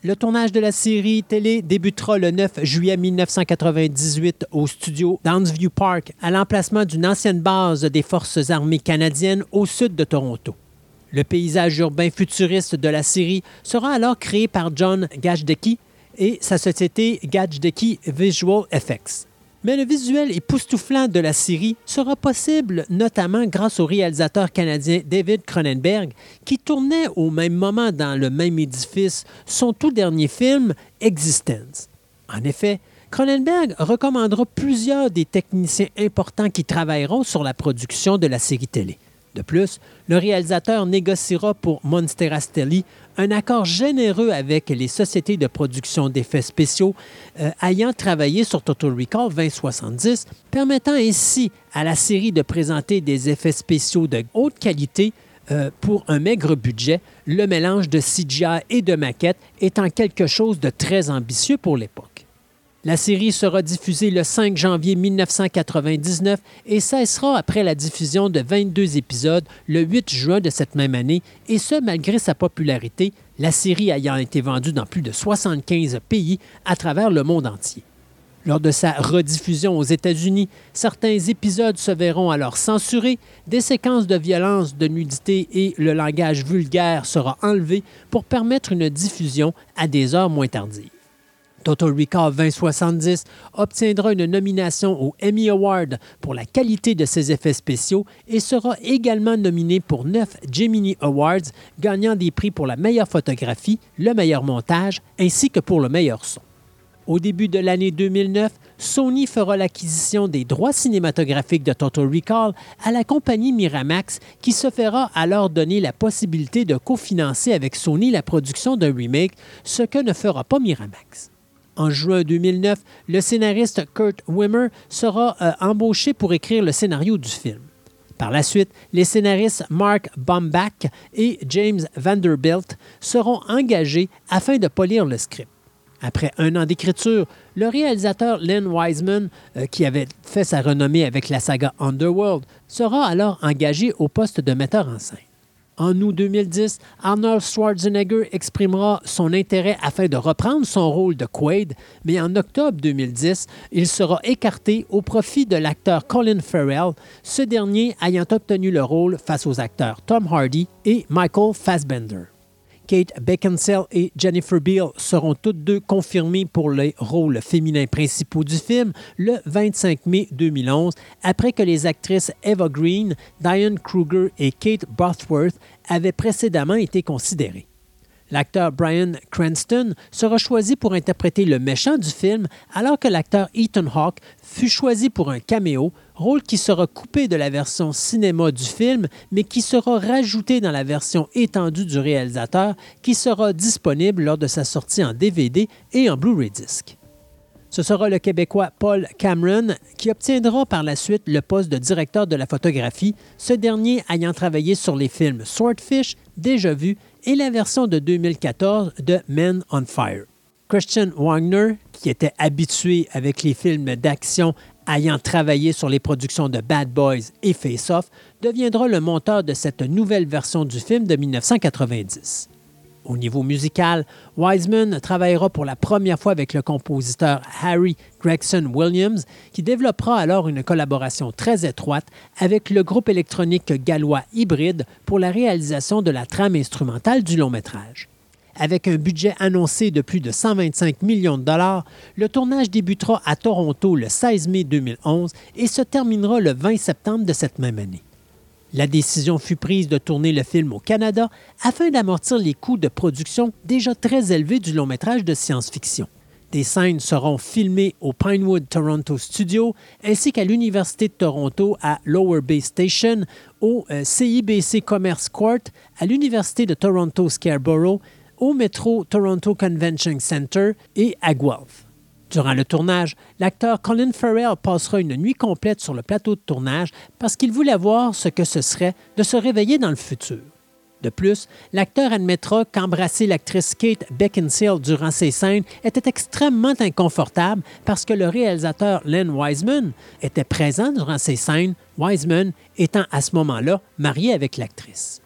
Le tournage de la série télé débutera le neuf juillet mille neuf cent quatre-vingt-dix-huit au studio Downsview Park, à l'emplacement d'une ancienne base des Forces armées canadiennes au sud de Toronto. Le paysage urbain futuriste de la série sera alors créé par John Gajdecki et sa société Gajdecki Visual Effects. Mais le visuel époustouflant de la série sera possible notamment grâce au réalisateur canadien David Cronenberg, qui tournait au même moment dans le même édifice son tout dernier film, Existence. En effet, Cronenberg recommandera plusieurs des techniciens importants qui travailleront sur la production de la série télé. De plus, le réalisateur négociera pour Monster Rastelli un accord généreux avec les sociétés de production d'effets spéciaux euh, ayant travaillé sur Total Recall vingt soixante-dix, permettant ainsi à la série de présenter des effets spéciaux de haute qualité euh, pour un maigre budget, le mélange de C G I et de maquettes étant quelque chose de très ambitieux pour l'époque. La série sera diffusée le cinq janvier mille neuf cent quatre-vingt-dix-neuf et cessera après la diffusion de vingt-deux épisodes le huit juin de cette même année, et ce malgré sa popularité, la série ayant été vendue dans plus de soixante-quinze pays à travers le monde entier. Lors de sa rediffusion aux États-Unis, certains épisodes se verront alors censurés, des séquences de violence, de nudité et le langage vulgaire sera enlevé pour permettre une diffusion à des heures moins tardives. Total Recall vingt soixante-dix obtiendra une nomination au Emmy Award pour la qualité de ses effets spéciaux et sera également nominé pour neuf Gemini Awards, gagnant des prix pour la meilleure photographie, le meilleur montage ainsi que pour le meilleur son. Au début de l'année deux mille neuf, Sony fera l'acquisition des droits cinématographiques de Total Recall à la compagnie Miramax, qui se fera alors donner la possibilité de cofinancer avec Sony la production d'un remake, ce que ne fera pas Miramax. En juin deux mille neuf, le scénariste Kurt Wimmer sera euh, embauché pour écrire le scénario du film. Par la suite, les scénaristes Mark Baumbach et James Vanderbilt seront engagés afin de polir le script. Après un an d'écriture, le réalisateur Len Wiseman, euh, qui avait fait sa renommée avec la saga Underworld, sera alors engagé au poste de metteur en scène. En août deux mille dix, Arnold Schwarzenegger exprimera son intérêt afin de reprendre son rôle de Quaid, mais en octobre deux mille dix, il sera écarté au profit de l'acteur Colin Farrell, ce dernier ayant obtenu le rôle face aux acteurs Tom Hardy et Michael Fassbender. Kate Beckinsale et Jennifer Beal seront toutes deux confirmées pour les rôles féminins principaux du film le vingt-cinq mai deux mille onze, après que les actrices Eva Green, Diane Kruger et Kate Bosworth avaient précédemment été considérées. L'acteur Bryan Cranston sera choisi pour interpréter le méchant du film, alors que l'acteur Ethan Hawke fut choisi pour un caméo, rôle qui sera coupé de la version cinéma du film, mais qui sera rajouté dans la version étendue du réalisateur, qui sera disponible lors de sa sortie en D V D et en Blu-ray disc. Ce sera le Québécois Paul Cameron qui obtiendra par la suite le poste de directeur de la photographie, ce dernier ayant travaillé sur les films Swordfish, Déjà vu et la version de deux mille quatorze de Men on Fire. Christian Wagner, qui était habitué avec les films d'action ayant travaillé sur les productions de Bad Boys et Face Off, deviendra le monteur de cette nouvelle version du film de mille neuf cent quatre-vingt-dix. Au niveau musical, Wiseman travaillera pour la première fois avec le compositeur Harry Gregson Williams, qui développera alors une collaboration très étroite avec le groupe électronique gallois Hybrid pour la réalisation de la trame instrumentale du long-métrage. Avec un budget annoncé de plus de cent vingt-cinq millions de dollars, le tournage débutera à Toronto le seize mai deux mille onze et se terminera le vingt septembre de cette même année. La décision fut prise de tourner le film au Canada afin d'amortir les coûts de production déjà très élevés du long-métrage de science-fiction. Des scènes seront filmées au Pinewood Toronto Studio ainsi qu'à l'Université de Toronto à Lower Bay Station, au C I B C Commerce Court, à l'Université de Toronto Scarborough, au métro Toronto Convention Center et à Guelph. Durant le tournage, l'acteur Colin Farrell passera une nuit complète sur le plateau de tournage parce qu'il voulait voir ce que ce serait de se réveiller dans le futur. De plus, l'acteur admettra qu'embrasser l'actrice Kate Beckinsale durant ces scènes était extrêmement inconfortable parce que le réalisateur Len Wiseman était présent durant ces scènes, Wiseman étant à ce moment-là marié avec l'actrice.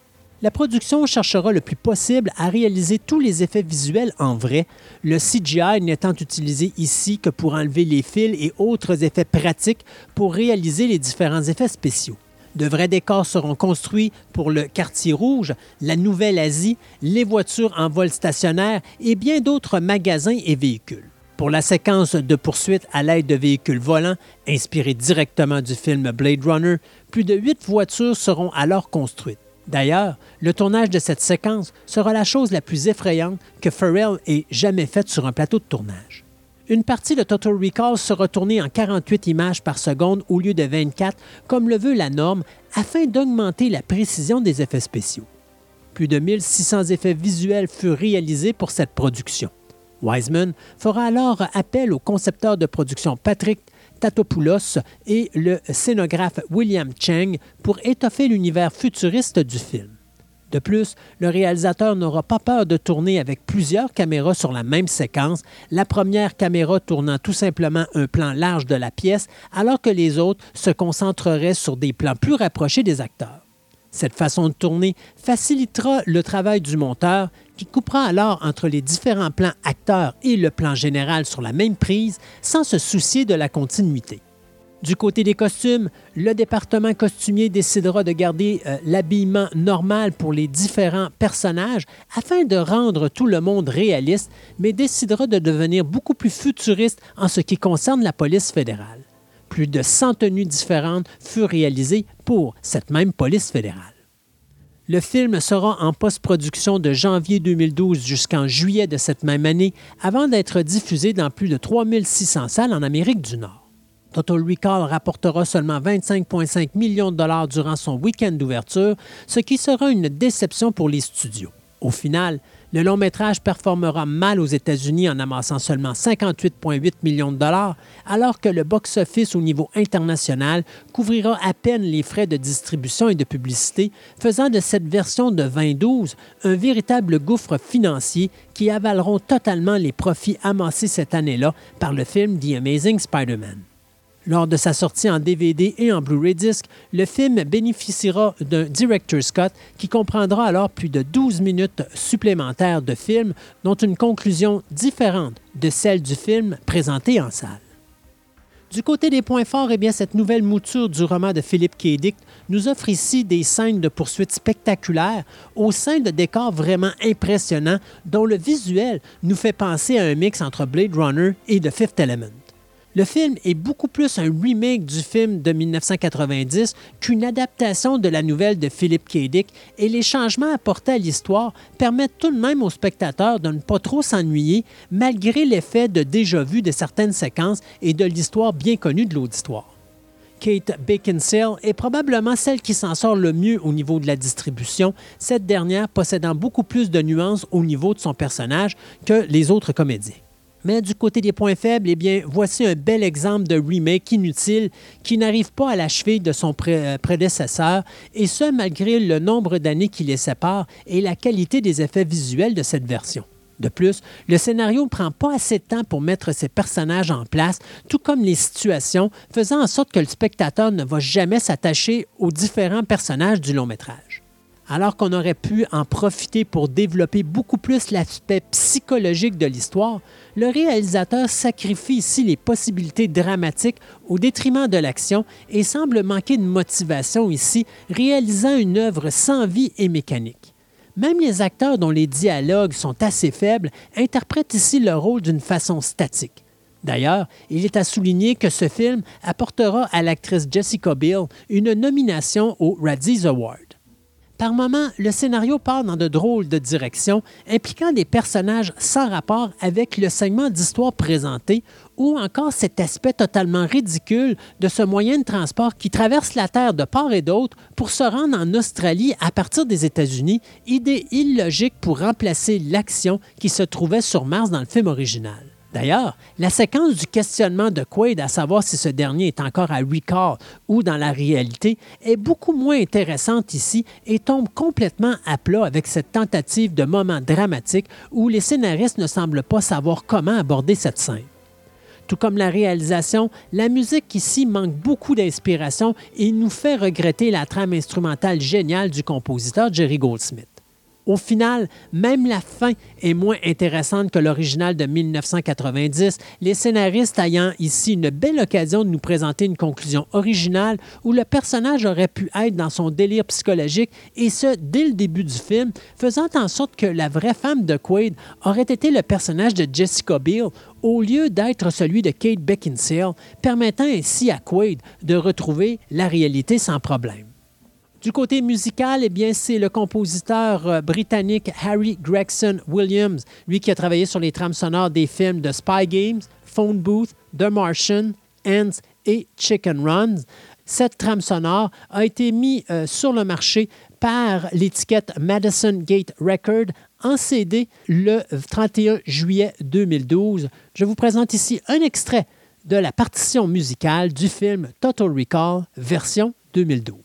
la production cherchera le plus possible à réaliser tous les effets visuels en vrai, le C G I n'étant utilisé ici que pour enlever les fils et autres effets pratiques pour réaliser les différents effets spéciaux. De vrais décors seront construits pour le quartier rouge, la Nouvelle-Asie, les voitures en vol stationnaire et bien d'autres magasins et véhicules. Pour la séquence de poursuite à l'aide de véhicules volants, inspirée directement du film Blade Runner, plus de huit voitures seront alors construites. D'ailleurs, le tournage de cette séquence sera la chose la plus effrayante que Pharrell ait jamais faite sur un plateau de tournage. Une partie de Total Recall sera tournée en quarante-huit images par seconde au lieu de vingt-quatre, comme le veut la norme, afin d'augmenter la précision des effets spéciaux. Plus de mille six cents effets visuels furent réalisés pour cette production. Wiseman fera alors appel au concepteur de production Patrick Tatopoulos et le scénographe William Cheng pour étoffer l'univers futuriste du film. De plus, le réalisateur n'aura pas peur de tourner avec plusieurs caméras sur la même séquence, la première caméra tournant tout simplement un plan large de la pièce, alors que les autres se concentreraient sur des plans plus rapprochés des acteurs. Cette façon de tourner facilitera le travail du monteur, qui coupera alors entre les différents plans acteurs et le plan général sur la même prise, sans se soucier de la continuité. Du côté des costumes, le département costumier décidera de garder euh, l'habillement normal pour les différents personnages afin de rendre tout le monde réaliste, mais décidera de devenir beaucoup plus futuriste en ce qui concerne la police fédérale. Plus de cent tenues différentes furent réalisées pour cette même police fédérale. Le film sera en post-production de janvier deux mille douze jusqu'en juillet de cette même année, avant d'être diffusé dans plus de trois mille six cents salles en Amérique du Nord. Total Recall rapportera seulement vingt-cinq virgule cinq millions de dollars durant son week-end d'ouverture, ce qui sera une déception pour les studios. Au final, le long-métrage performera mal aux États-Unis en amassant seulement cinquante-huit virgule huit millions de dollars, alors que le box-office au niveau international couvrira à peine les frais de distribution et de publicité, faisant de cette version de vingt douze un véritable gouffre financier qui avaleront totalement les profits amassés cette année-là par le film The Amazing Spider-Man. Lors de sa sortie en D V D et en Blu-ray disc, le film bénéficiera d'un Director's Cut qui comprendra alors plus de douze minutes supplémentaires de film, dont une conclusion différente de celle du film présenté en salle. Du côté des points forts, eh bien, cette nouvelle mouture du roman de Philip K. Dick nous offre ici des scènes de poursuite spectaculaires au sein de décors vraiment impressionnants dont le visuel nous fait penser à un mix entre Blade Runner et The Fifth Element. Le film est beaucoup plus un remake du film de dix-neuf cent quatre-vingt-dix qu'une adaptation de la nouvelle de Philip K. Dick et les changements apportés à l'histoire permettent tout de même aux spectateurs de ne pas trop s'ennuyer malgré l'effet de déjà-vu de certaines séquences et de l'histoire bien connue de l'auditoire. Kate Beckinsale est probablement celle qui s'en sort le mieux au niveau de la distribution, cette dernière possédant beaucoup plus de nuances au niveau de son personnage que les autres comédiens. Mais du côté des points faibles, eh bien, voici un bel exemple de remake inutile qui n'arrive pas à la cheville de son pré- prédécesseur, et ce, malgré le nombre d'années qui les séparent et la qualité des effets visuels de cette version. De plus, le scénario ne prend pas assez de temps pour mettre ses personnages en place, tout comme les situations, faisant en sorte que le spectateur ne va jamais s'attacher aux différents personnages du long-métrage. Alors qu'on aurait pu en profiter pour développer beaucoup plus l'aspect psychologique de l'histoire, le réalisateur sacrifie ici les possibilités dramatiques au détriment de l'action et semble manquer de motivation ici, réalisant une œuvre sans vie et mécanique. Même les acteurs dont les dialogues sont assez faibles interprètent ici le rôle d'une façon statique. D'ailleurs, il est à souligner que ce film apportera à l'actrice Jessica Biel une nomination aux Razzies Awards. Par moments, le scénario part dans de drôles de directions, impliquant des personnages sans rapport avec le segment d'histoire présenté, ou encore cet aspect totalement ridicule de ce moyen de transport qui traverse la Terre de part et d'autre pour se rendre en Australie à partir des États-Unis, idée illogique pour remplacer l'action qui se trouvait sur Mars dans le film original. D'ailleurs, la séquence du questionnement de Quaid à savoir si ce dernier est encore à Recall ou dans la réalité est beaucoup moins intéressante ici et tombe complètement à plat avec cette tentative de moment dramatique où les scénaristes ne semblent pas savoir comment aborder cette scène. Tout comme la réalisation, la musique ici manque beaucoup d'inspiration et nous fait regretter la trame instrumentale géniale du compositeur Jerry Goldsmith. Au final, même la fin est moins intéressante que l'original de mille neuf cent quatre-vingt-dix, les scénaristes ayant ici une belle occasion de nous présenter une conclusion originale où le personnage aurait pu être dans son délire psychologique, et ce, dès le début du film, faisant en sorte que la vraie femme de Quaid aurait été le personnage de Jessica Biel au lieu d'être celui de Kate Beckinsale, permettant ainsi à Quaid de retrouver la réalité sans problème. Du côté musical, eh bien, c'est le compositeur euh, britannique Harry Gregson Williams, lui qui a travaillé sur les trames sonores des films de Spy Games, Phone Booth, The Martian, Ants et Chicken Runs. Cette trame sonore a été mise euh, sur le marché par l'étiquette Madison Gate Records en C D le trente et un juillet deux mille douze. Je vous présente ici un extrait de la partition musicale du film Total Recall, version deux mille douze.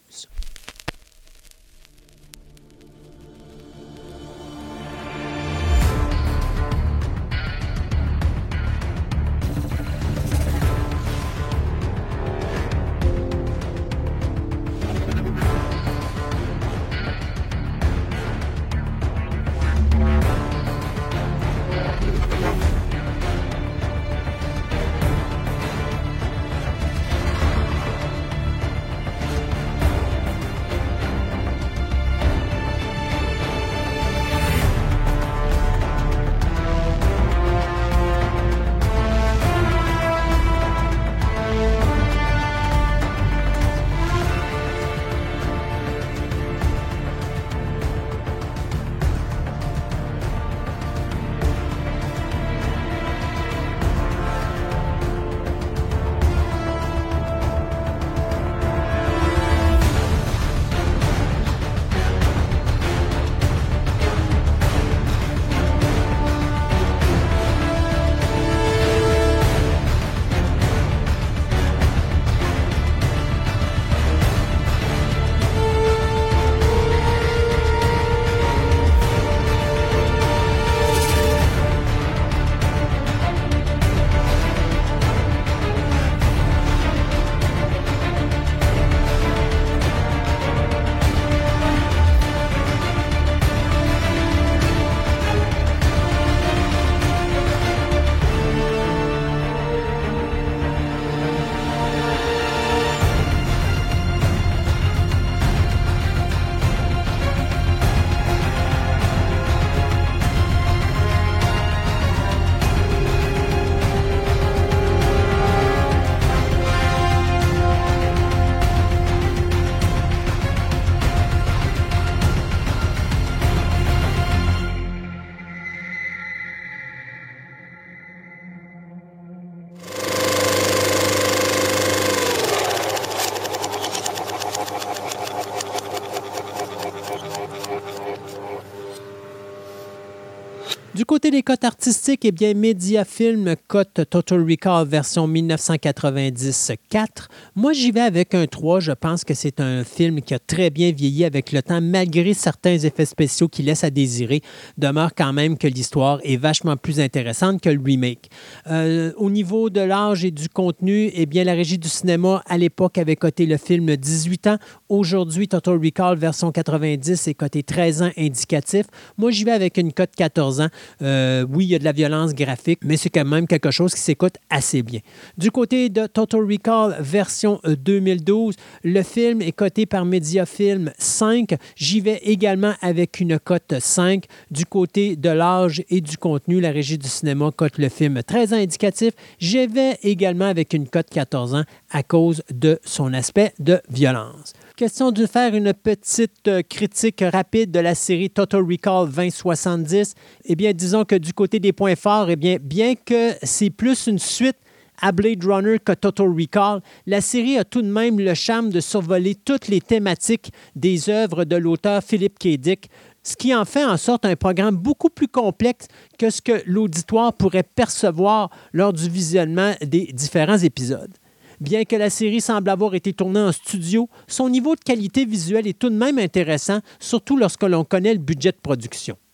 Du côté des cotes artistiques, eh bien, Mediafilm cote Total Recall version mille neuf cent quatre-vingt-dix quatre. Moi, j'y vais avec un trois. Je pense que c'est un film qui a très bien vieilli avec le temps, malgré certains effets spéciaux qui laissent à désirer. Demeure quand même que l'histoire est vachement plus intéressante que le remake. Euh, au niveau de l'âge et du contenu, eh bien, la régie du cinéma, à l'époque, avait coté le film dix-huit ans. Aujourd'hui, Total Recall version quatre-vingt-dix est coté treize ans indicatif. Moi, j'y vais avec une cote quatorze ans. Euh, oui, il y a de la violence graphique, mais c'est quand même quelque chose qui s'écoute assez bien. Du côté de Total Recall version deux mille douze, le film est coté par Mediafilm cinq. J'y vais également avec une cote cinq. Du côté de l'âge et du contenu, la régie du cinéma cote le film treize ans indicatif. J'y vais également avec une cote quatorze ans à cause de son aspect de violence. Question de faire une petite critique rapide de la série Total Recall vingt soixante-dix. Eh bien, disons que du côté des points forts, eh bien, bien que c'est plus une suite à Blade Runner que Total Recall, la série a tout de même le charme de survoler toutes les thématiques des œuvres de l'auteur Philip K. Dick, ce qui en fait en sorte un programme beaucoup plus complexe que ce que l'auditoire pourrait percevoir lors du visionnement des différents épisodes. Bien que la série semble avoir été tournée en studio, son niveau de qualité visuelle est tout de même intéressant, surtout lorsque l'on connaît le budget de production.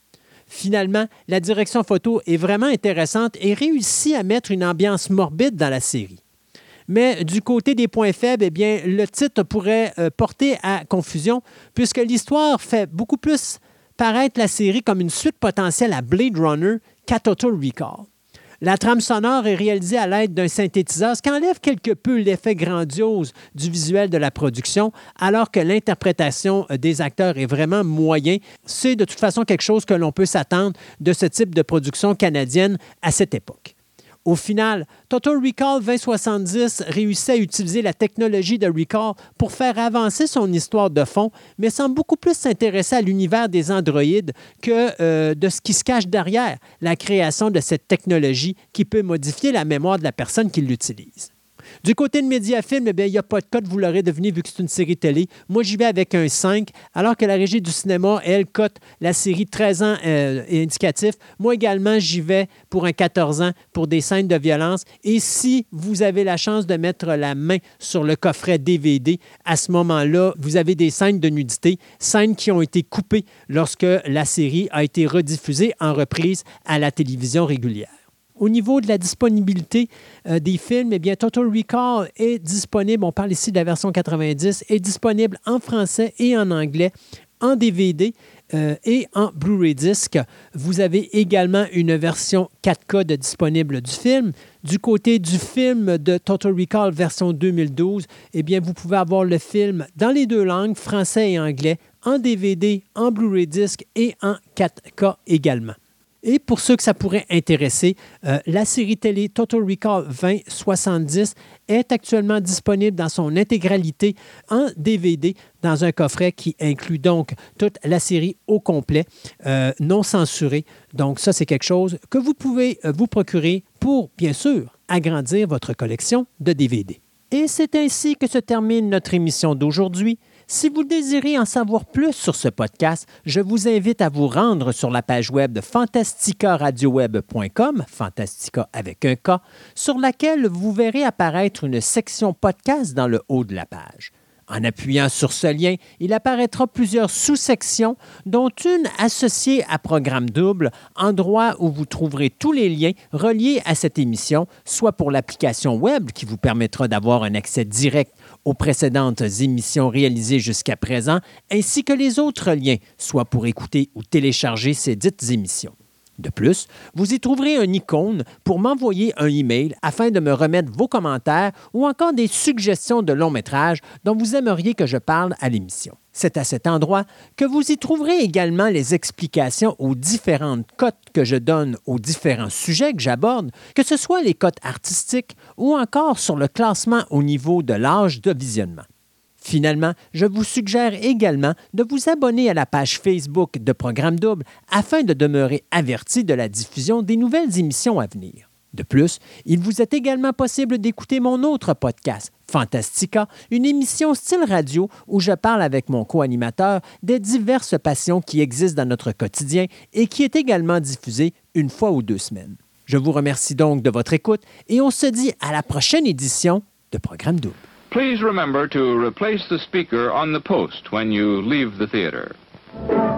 Finalement, la direction photo est vraiment intéressante et réussit à mettre une ambiance morbide dans la série. Mais du côté des points faibles, eh bien, le titre pourrait euh, porter à confusion puisque l'histoire fait beaucoup plus paraître la série comme une suite potentielle à Blade Runner qu'à Total Recall. La trame sonore est réalisée à l'aide d'un synthétiseur, ce qui enlève quelque peu l'effet grandiose du visuel de la production, alors que l'interprétation des acteurs est vraiment moyen. C'est de toute façon quelque chose que l'on peut s'attendre de ce type de production canadienne à cette époque. Au final, Total Recall vingt soixante-dix réussit à utiliser la technologie de Recall pour faire avancer son histoire de fond, mais semble beaucoup plus s'intéresser à l'univers des androïdes que euh, de ce qui se cache derrière la création de cette technologie qui peut modifier la mémoire de la personne qui l'utilise. Du côté de Mediafilm, eh bien, il n'y a pas de cote, vous l'aurez deviné vu que c'est une série télé. Moi, j'y vais avec un cinq, alors que la Régie du cinéma, elle, cote la série treize ans euh, et indicatif. Moi également, j'y vais pour un quatorze ans pour des scènes de violence. Et si vous avez la chance de mettre la main sur le coffret D V D, à ce moment-là, vous avez des scènes de nudité, scènes qui ont été coupées lorsque la série a été rediffusée en reprise à la télévision régulière. Au niveau de la disponibilité euh, des films, eh bien, Total Recall est disponible, on parle ici de la version quatre-vingt-dix, est disponible en français et en anglais, en D V D euh, et en Blu-ray disc. Vous avez également une version quatre K de disponible du film. Du côté du film de Total Recall version deux mille douze, eh bien, vous pouvez avoir le film dans les deux langues, français et anglais, en D V D, en Blu-ray disc et en quatre K également. Et pour ceux que ça pourrait intéresser, euh, la série télé Total Recall vingt soixante-dix est actuellement disponible dans son intégralité en D V D dans un coffret qui inclut donc toute la série au complet, euh, non censurée. Donc ça, c'est quelque chose que vous pouvez euh, vous procurer pour, bien sûr, agrandir votre collection de D V D. Et c'est ainsi que se termine notre émission d'aujourd'hui. Si vous désirez en savoir plus sur ce podcast, je vous invite à vous rendre sur la page web de fantastica radio web point com, Fantastica avec un K, sur laquelle vous verrez apparaître une section podcast dans le haut de la page. En appuyant sur ce lien, il apparaîtra plusieurs sous-sections, dont une associée à Programme Double, endroit où vous trouverez tous les liens reliés à cette émission, soit pour l'application web qui vous permettra d'avoir un accès direct aux précédentes émissions réalisées jusqu'à présent, ainsi que les autres liens, soit pour écouter ou télécharger ces dites émissions. De plus, vous y trouverez un icône pour m'envoyer un email afin de me remettre vos commentaires ou encore des suggestions de longs métrages dont vous aimeriez que je parle à l'émission. C'est à cet endroit que vous y trouverez également les explications aux différentes cotes que je donne aux différents sujets que j'aborde, que ce soit les cotes artistiques ou encore sur le classement au niveau de l'âge de visionnement. Finalement, je vous suggère également de vous abonner à la page Facebook de Programme Double afin de demeurer averti de la diffusion des nouvelles émissions à venir. De plus, il vous est également possible d'écouter mon autre podcast, Fantastica, une émission style radio où je parle avec mon co-animateur des diverses passions qui existent dans notre quotidien et qui est également diffusée une fois ou deux semaines. Je vous remercie donc de votre écoute et on se dit à la prochaine édition de Programme Double. Please remember to replace the speaker on the post when you leave the theater.